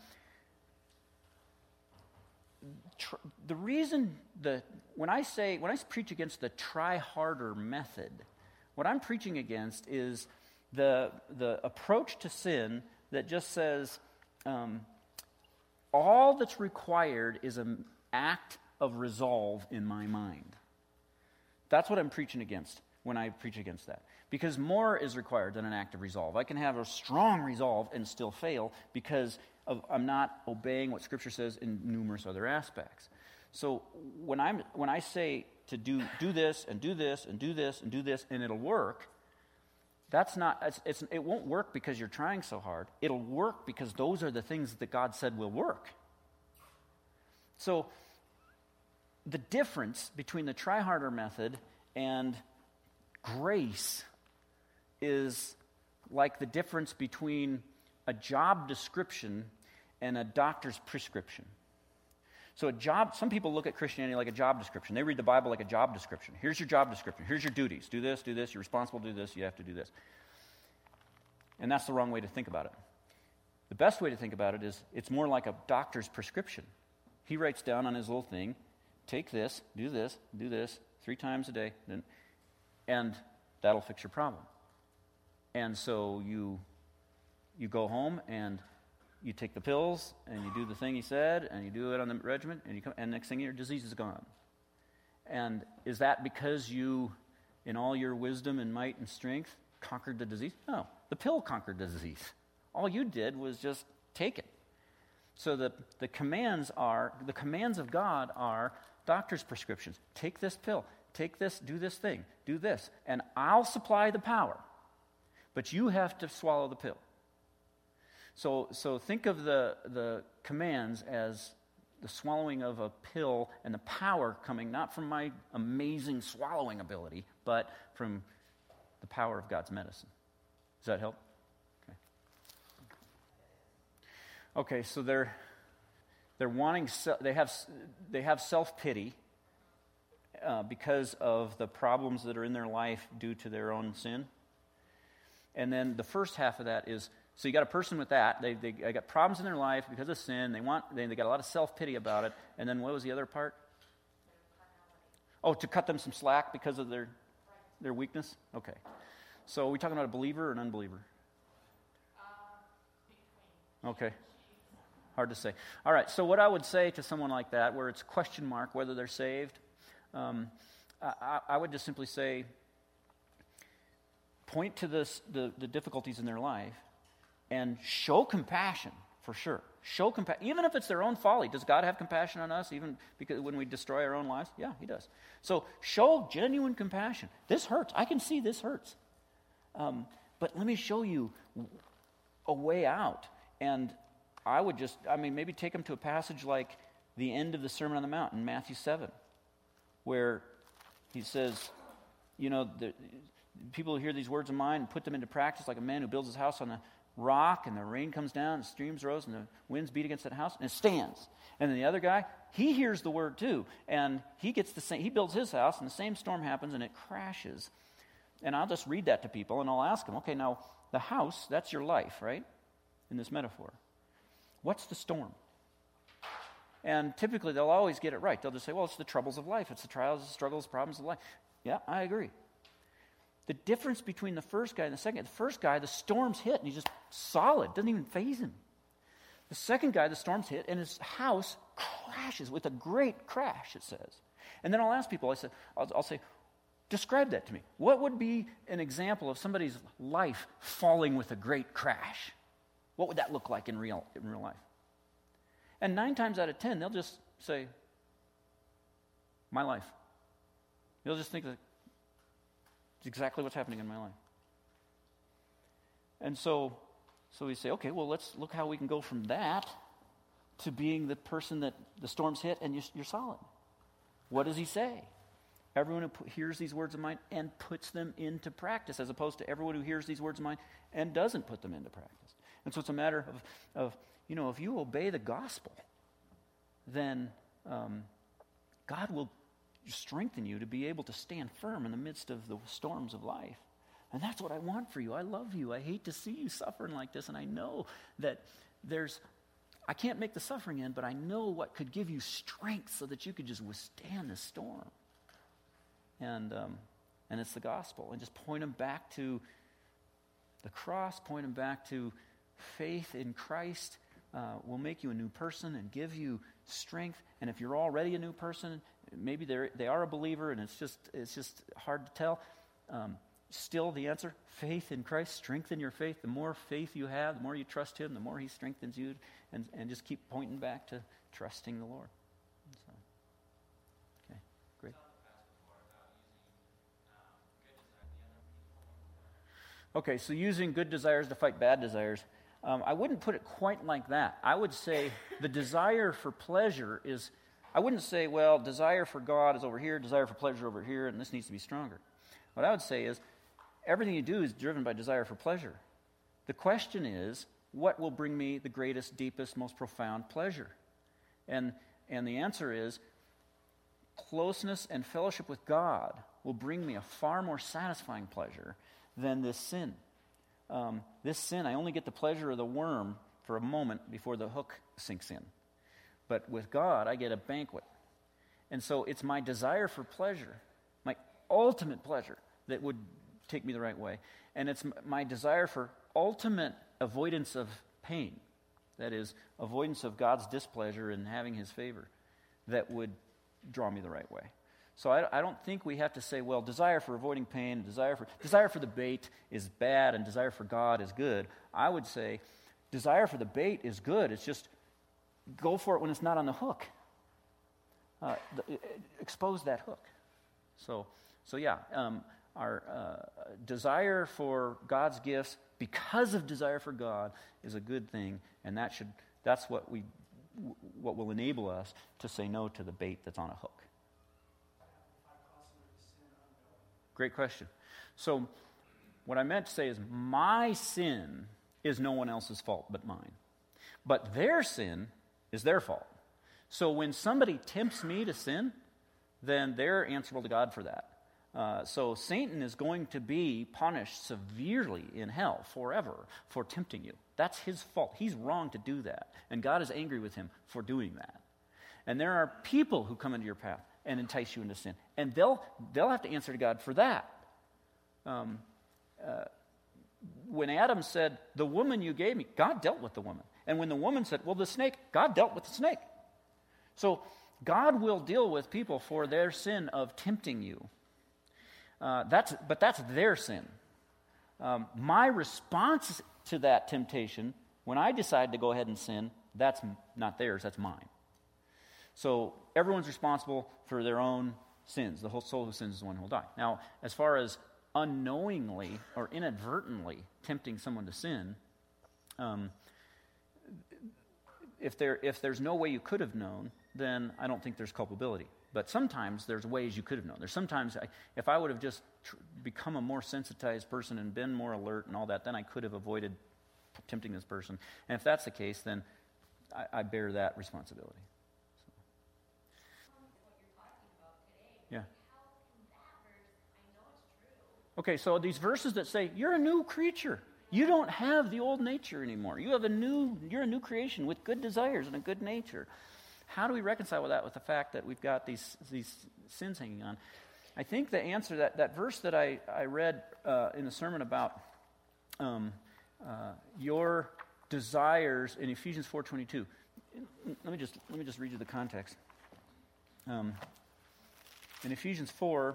[SPEAKER 2] tr- the reason that when I say, when I preach against the try harder method, what I'm preaching against is the, the approach to sin that just says, um, all that's required is an act of resolve in my mind. That's what I'm preaching against when I preach against that. Because more is required than an act of resolve. I can have a strong resolve and still fail because of, I'm not obeying what Scripture says in numerous other aspects. So when I'm when I say to do do this and do this and do this and do this and it'll work, that's not it's, it's it won't work because you're trying so hard. It'll work because those are the things that God said will work. So the difference between the try harder method and grace is like the difference between a job description and a doctor's prescription. So a job, some people look at Christianity like a job description. They read the Bible like a job description. Here's your job description. Here's your duties. Do this, do this. You're responsible to do this. You have to do this. And that's the wrong way to think about it. The best way to think about it is it's more like a doctor's prescription. He writes down on his little thing, take this, do this, do this, three times a day, and that'll fix your problem. And so you you go home and you take the pills and you do the thing he said and you do it on the regimen and you come, and next thing your disease is gone. And is that because you, in all your wisdom and might and strength, conquered the disease? No, the pill conquered the disease. All you did was just take it. So the the commands are the commands of God are doctor's prescriptions. Take this pill. Take this, do this thing, do this, and I'll supply the power. But you have to swallow the pill. So so think of the, the commands as the swallowing of a pill and the power coming not from my amazing swallowing ability, but from the power of God's medicine. Does that help? Okay. Okay, so they're they're wanting they have they have self-pity uh, because of the problems that are in their life due to their own sin. And then the first half of that is, so you got a person with that. They they, they got problems in their life because of sin. They want they, they got a lot of self-pity about it. And then what was the other part? Oh, to cut them some slack because of their their weakness? Okay. So are we talking about a believer or an unbeliever? Okay. Hard to say. All right, so what I would say to someone like that, where it's question mark whether they're saved, um, I, I would just simply say, point to this, the, the difficulties in their life and show compassion, for sure. Show compassion, even if it's their own folly. Does God have compassion on us, even because when we destroy our own lives? Yeah, he does. So show genuine compassion. This hurts. I can see this hurts. Um, but let me show you a way out. And I would just, I mean, maybe take them to a passage like the end of the Sermon on the Mount in Matthew seven, where he says, you know, the, people who hear these words of mine and put them into practice like a man who builds his house on a rock, and the rain comes down, and streams rose, and the winds beat against that house, and it stands. And then the other guy, he hears the word too, and he gets the same, he builds his house, and the same storm happens, and it crashes. And I'll just read that to people, and I'll ask them, okay, now, the house, that's your life, right? In this metaphor. What's the storm? And typically, they'll always get it right. They'll just say, well, it's the troubles of life. It's the trials, the struggles, problems of life. Yeah, I agree. The difference between the first guy and the second, the first guy, the storms hit, and he's just solid. Doesn't even faze him. The second guy, the storms hit, and his house crashes with a great crash, it says. And then I'll ask people, I said, I'll, I'll say, describe that to me. What would be an example of somebody's life falling with a great crash? What would that look like in real in real life? And nine times out of ten, they'll just say, my life. They'll just think that it's exactly what's happening in my life. And so, so we say, okay, well, let's look how we can go from that to being the person that the storms hit and you're, you're solid. What does he say? Everyone who hears these words of mine and puts them into practice, as opposed to everyone who hears these words of mine and doesn't put them into practice. And so it's a matter of, of you know, if you obey the gospel, then um, God will strengthen you to be able to stand firm in the midst of the storms of life. And that's what I want for you. I love you. I hate to see you suffering like this. And I know that there's, I can't make the suffering end, but I know what could give you strength so that you could just withstand this storm. And um, and it's the gospel. And just point them back to the cross, point them back to faith in Christ. Uh, will make you a new person and give you strength. And if you're already a new person, maybe they they are a believer, and it's just it's just hard to tell. Um, still, the answer: faith in Christ. Strengthen your faith. The more faith you have, the more you trust Him, the more He strengthens you. And and just keep pointing back to trusting the Lord. So, okay, great. Okay, so using good desires to fight bad desires. Um, I wouldn't put it quite like that. I would say the desire for pleasure is, I wouldn't say, well, desire for God is over here, desire for pleasure over here, and this needs to be stronger. What I would say is, everything you do is driven by desire for pleasure. The question is, what will bring me the greatest, deepest, most profound pleasure? And, and the answer is, closeness and fellowship with God will bring me a far more satisfying pleasure than this sin. Um, this sin, I only get the pleasure of the worm for a moment before the hook sinks in. But with God, I get a banquet. And so it's my desire for pleasure, my ultimate pleasure, that would take me the right way. And it's my desire for ultimate avoidance of pain, that is, avoidance of God's displeasure and having His favor, that would draw me the right way. So I, I don't think we have to say, well, desire for avoiding pain, desire for desire for the bait is bad, and desire for God is good. I would say desire for the bait is good. It's just go for it when it's not on the hook. Uh, the, expose that hook. So, so yeah, um, our uh, desire for God's gifts because of desire for God is a good thing, and that should that's what we what will enable us to say no to the bait that's on a hook. Great question. So What I meant to say is my sin is no one else's fault but mine. But their sin is their fault. So when somebody tempts me to sin, then they're answerable to God for that. Uh, so Satan is going to be punished severely in hell forever for tempting you. That's his fault. He's wrong to do that. And God is angry with him for doing that. And there are people who come into your path and entice you into sin. And they'll they'll have to answer to God for that. Um, uh, when Adam said, the woman you gave me, God dealt with the woman. And when the woman said, well, the snake, God dealt with the snake. So God will deal with people for their sin of tempting you. Uh, that's, but that's their sin. Um, my response to that temptation, when I decide to go ahead and sin, that's not theirs, that's mine. So everyone's responsible for their own sins. The whole soul who sins is the one who will die. Now, as far as unknowingly or inadvertently tempting someone to sin, um, if there if there's no way you could have known, then I don't think there's culpability. But sometimes there's ways you could have known. There's sometimes, I, if I would have just tr- become a more sensitized person and been more alert and all that, then I could have avoided tempting this person. And if that's the case, then I, I bear that responsibility. So. Yeah. Okay, so these verses that say, you're a new creature. You don't have the old nature anymore. You have a new, you're a new creation with good desires and a good nature. How do we reconcile with that with the fact that we've got these these sins hanging on? I think the answer, that, that verse that I, I read uh, in the sermon about um, uh, your desires in Ephesians four twenty-two. Let me just let me just read you the context. Um, in Ephesians four,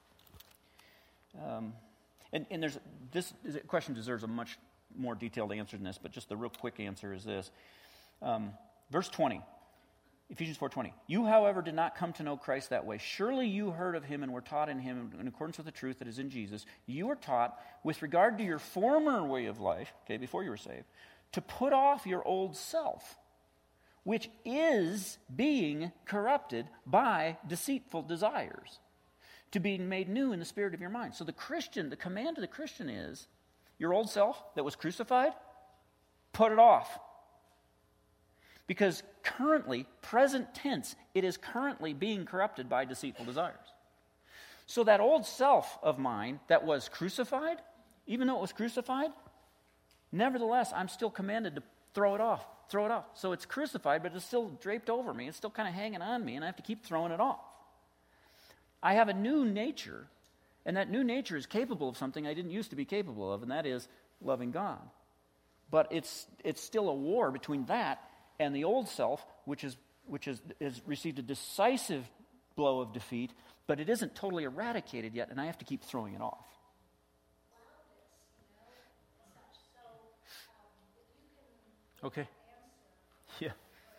[SPEAKER 2] um, and, and there's this question deserves a much more detailed answer than this, but just the real quick answer is this. Um, verse twenty. Ephesians four twenty. You, however, did not come to know Christ that way. Surely you heard of him and were taught in him in accordance with the truth that is in Jesus. You were taught, with regard to your former way of life, okay, before you were saved, to put off your old self, which is being corrupted by deceitful desires, to be made new in the spirit of your mind. So the Christian, the command of the Christian is, your old self that was crucified, put it off. Because currently, present tense, it is currently being corrupted by deceitful desires. So that old self of mine that was crucified, even though it was crucified, nevertheless, I'm still commanded to throw it off, throw it off. So it's crucified, but it's still draped over me. It's still kind of hanging on me, and I have to keep throwing it off. I have a new nature, and that new nature is capable of something I didn't used to be capable of, and that is loving God. But it's it's still a war between that and the old self, which is which is has received a decisive blow of defeat, but it isn't totally eradicated yet, and I have to keep throwing it off. Okay. Yeah.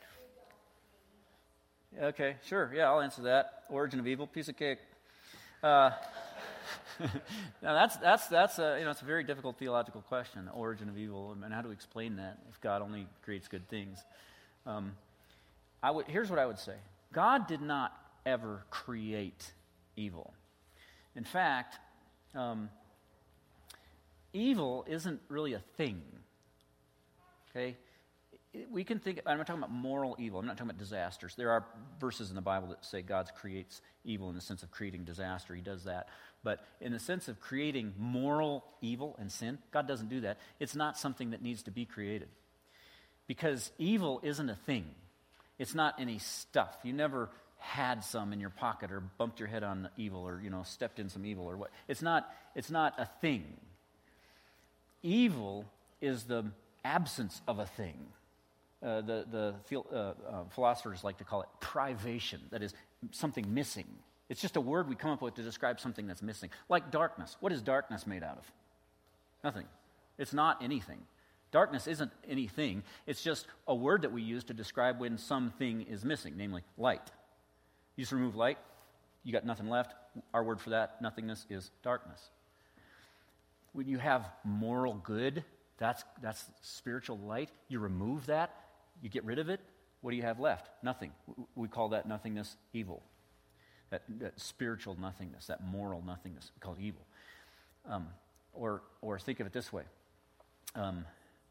[SPEAKER 2] Okay, sure. Yeah, I'll answer that. Origin of evil, piece of cake. Uh, now that's that's that's a you know it's a very difficult theological question. The origin of evil, and how do we explain that if God only creates good things? Um, I would here's what I would say: God did not ever create evil. In fact, um, evil isn't really a thing. Okay. We can think, I'm not talking about moral evil, I'm not talking about disasters. There are verses in the Bible that say God creates evil in the sense of creating disaster. He does that. But in the sense of creating moral evil and sin, God doesn't do that. It's not something that needs to be created. Because evil isn't a thing. It's not any stuff. You never had some in your pocket or bumped your head on evil or, you know, stepped in some evil or what. It's not, it's not a thing. Evil is the absence of a thing. Uh, the the uh, uh, philosophers like to call it privation. That is something missing. It's just a word we come up with to describe something that's missing. Like darkness. What is darkness made out of? Nothing. It's not anything. Darkness isn't anything. It's just a word that we use to describe when something is missing, namely light. You just remove light, you got nothing left. Our word for that, nothingness, is darkness. When you have moral good, that's that's spiritual light. You remove that, you get rid of it, what do you have left? Nothing. We call that nothingness evil. That, that spiritual nothingness, that moral nothingness, we call it evil. Um, or, or think of it this way. Um,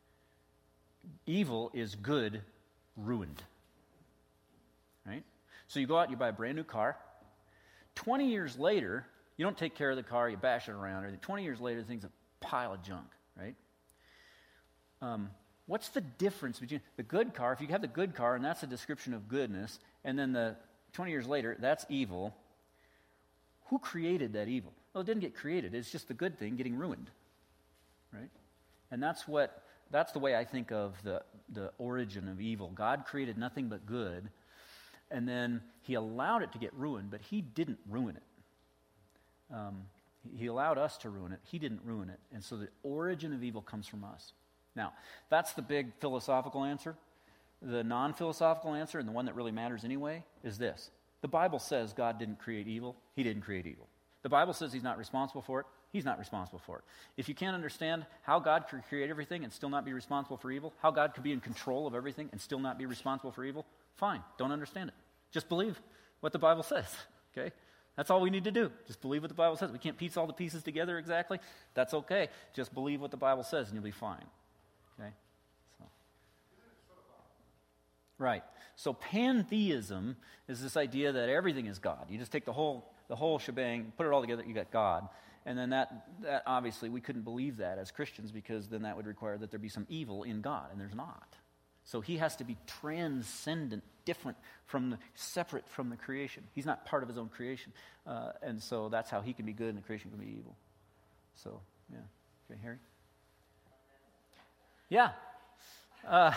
[SPEAKER 2] evil is good ruined. Right? So you go out and you buy a brand new car. twenty years later, you don't take care of the car, you bash it around. Or twenty years later, the thing's a pile of junk, right? Um, what's the difference between the good car? If you have the good car, and that's a description of goodness, and then the twenty years later, that's evil. Who created that evil? Well, it didn't get created. It's just the good thing getting ruined, right? And that's what that's the way I think of the the origin of evil. God created nothing but good, and then He allowed it to get ruined, but He didn't ruin it. Um, he allowed us to ruin it. He didn't ruin it, and so the origin of evil comes from us. Now, that's the big philosophical answer. The non-philosophical answer, and the one that really matters anyway, is this. The Bible says God didn't create evil. He didn't create evil. The Bible says He's not responsible for it. He's not responsible for it. If you can't understand how God could create everything and still not be responsible for evil, how God could be in control of everything and still not be responsible for evil, fine, don't understand it. Just believe what the Bible says, okay? That's all we need to do. Just believe what the Bible says. We can't piece all the pieces together exactly. That's okay. Just believe what the Bible says and you'll be fine, okay? So. Right. So pantheism is this idea that everything is God. You just take the whole the whole shebang, put it all together, you got God. And then that, that obviously, we couldn't believe that as Christians because then that would require that there be some evil in God, and there's not. So He has to be transcendent, different from the, separate from the creation. He's not part of His own creation. Uh, and so that's how He can be good and the creation can be evil. So, yeah. Okay, Harry? Yeah. Uh,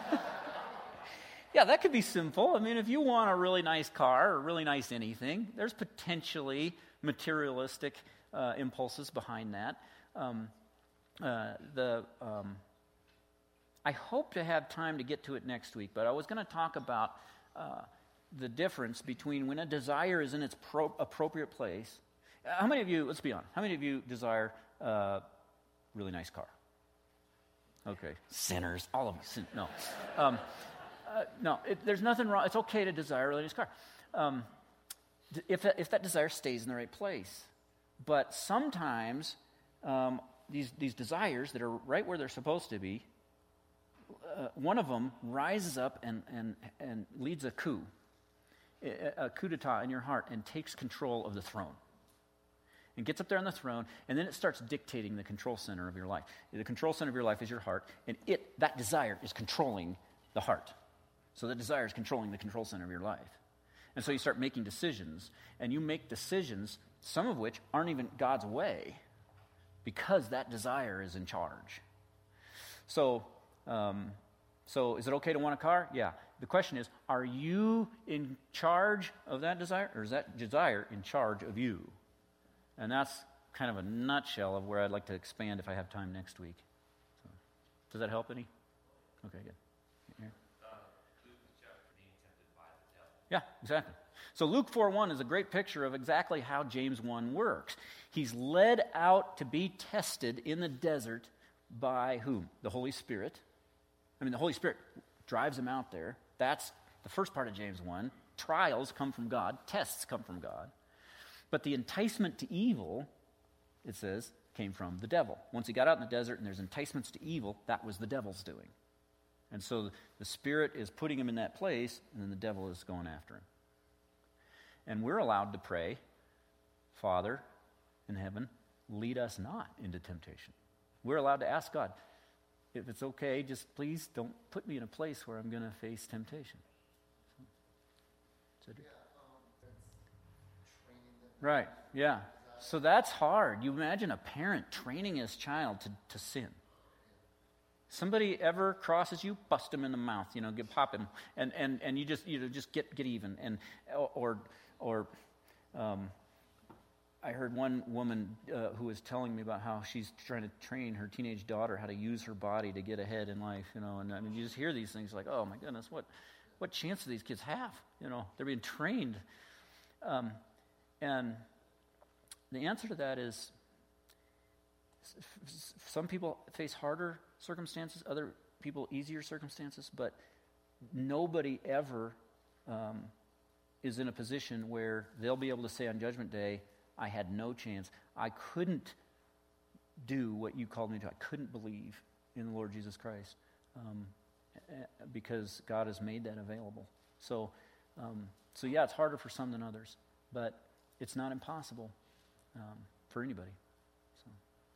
[SPEAKER 2] yeah, that could be sinful. I mean, if you want a really nice car or really nice anything, there's potentially materialistic uh, impulses behind that. Um, uh, the um, I hope to have time to get to it next week, but I was going to talk about uh, the difference between when a desire is in its pro- appropriate place. How many of you, let's be honest, how many of you desire a really nice car? Okay, sinners, all of you, sin- no. Um, uh, no, it, there's nothing wrong. It's okay to desire a really nice car. Um, if, that, if that desire stays in the right place. But sometimes um, these, these desires that are right where they're supposed to be, uh, one of them rises up and, and, and leads a coup, a, a coup d'etat in your heart and takes control of the throne. And gets up there on the throne, and then it starts dictating the control center of your life. The control center of your life is your heart, and it that desire is controlling the heart. So the desire is controlling the control center of your life. And so you start making decisions, and you make decisions, some of which aren't even God's way, because that desire is in charge. So, um, so is it okay to want a car? Yeah. The question is, are you in charge of that desire, or is that desire in charge of you? And that's kind of a nutshell of where I'd like to expand if I have time next week. So, does that help any? Okay, good. Yeah. Uh, Luke chapter being tempted by the devil. Yeah, exactly. So Luke four one is a great picture of exactly how James one works. He's led out to be tested in the desert by whom? The Holy Spirit. I mean, the Holy Spirit drives him out there. That's the first part of James one. Trials come from God. Tests come from God. But the enticement to evil, it says, came from the devil. Once he got out in the desert and there's enticements to evil, that was the devil's doing. And so the Spirit is putting him in that place, and then the devil is going after him. And we're allowed to pray, Father in heaven, lead us not into temptation. We're allowed to ask God, if it's okay, just please don't put me in a place where I'm going to face temptation. So, right, yeah. So that's hard. You imagine a parent training his child to, to sin. Somebody ever crosses you, bust him in the mouth, you know, get, pop him, and, and, and you just you know just get get even. And or or um, I heard one woman uh, who was telling me about how she's trying to train her teenage daughter how to use her body to get ahead in life, you know. And I mean, you just hear these things like, oh my goodness, what what chance do these kids have? You know, they're being trained. Um, And the answer to that is some people face harder circumstances, other people easier circumstances, but nobody ever um, is in a position where they'll be able to say on Judgment Day, I had no chance. I couldn't do what you called me to. I couldn't believe in the Lord Jesus Christ um, because God has made that available. So, um, so yeah, it's harder for some than others, but it's not impossible um, for anybody. So.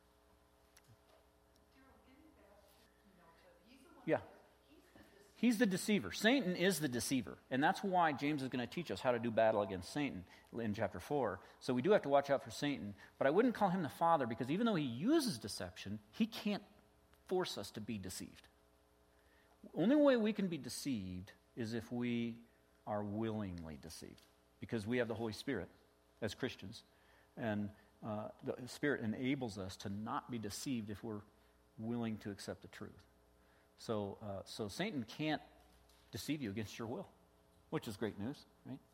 [SPEAKER 2] Yeah. He's the deceiver. Satan is the deceiver. And that's why James is going to teach us how to do battle against Satan in chapter four. So we do have to watch out for Satan. But I wouldn't call him the father because even though he uses deception, he can't force us to be deceived. The only way we can be deceived is if we are willingly deceived, because we have the Holy Spirit as Christians. And uh, the Spirit enables us to not be deceived if we're willing to accept the truth. So, uh, so Satan can't deceive you against your will, which is great news, right?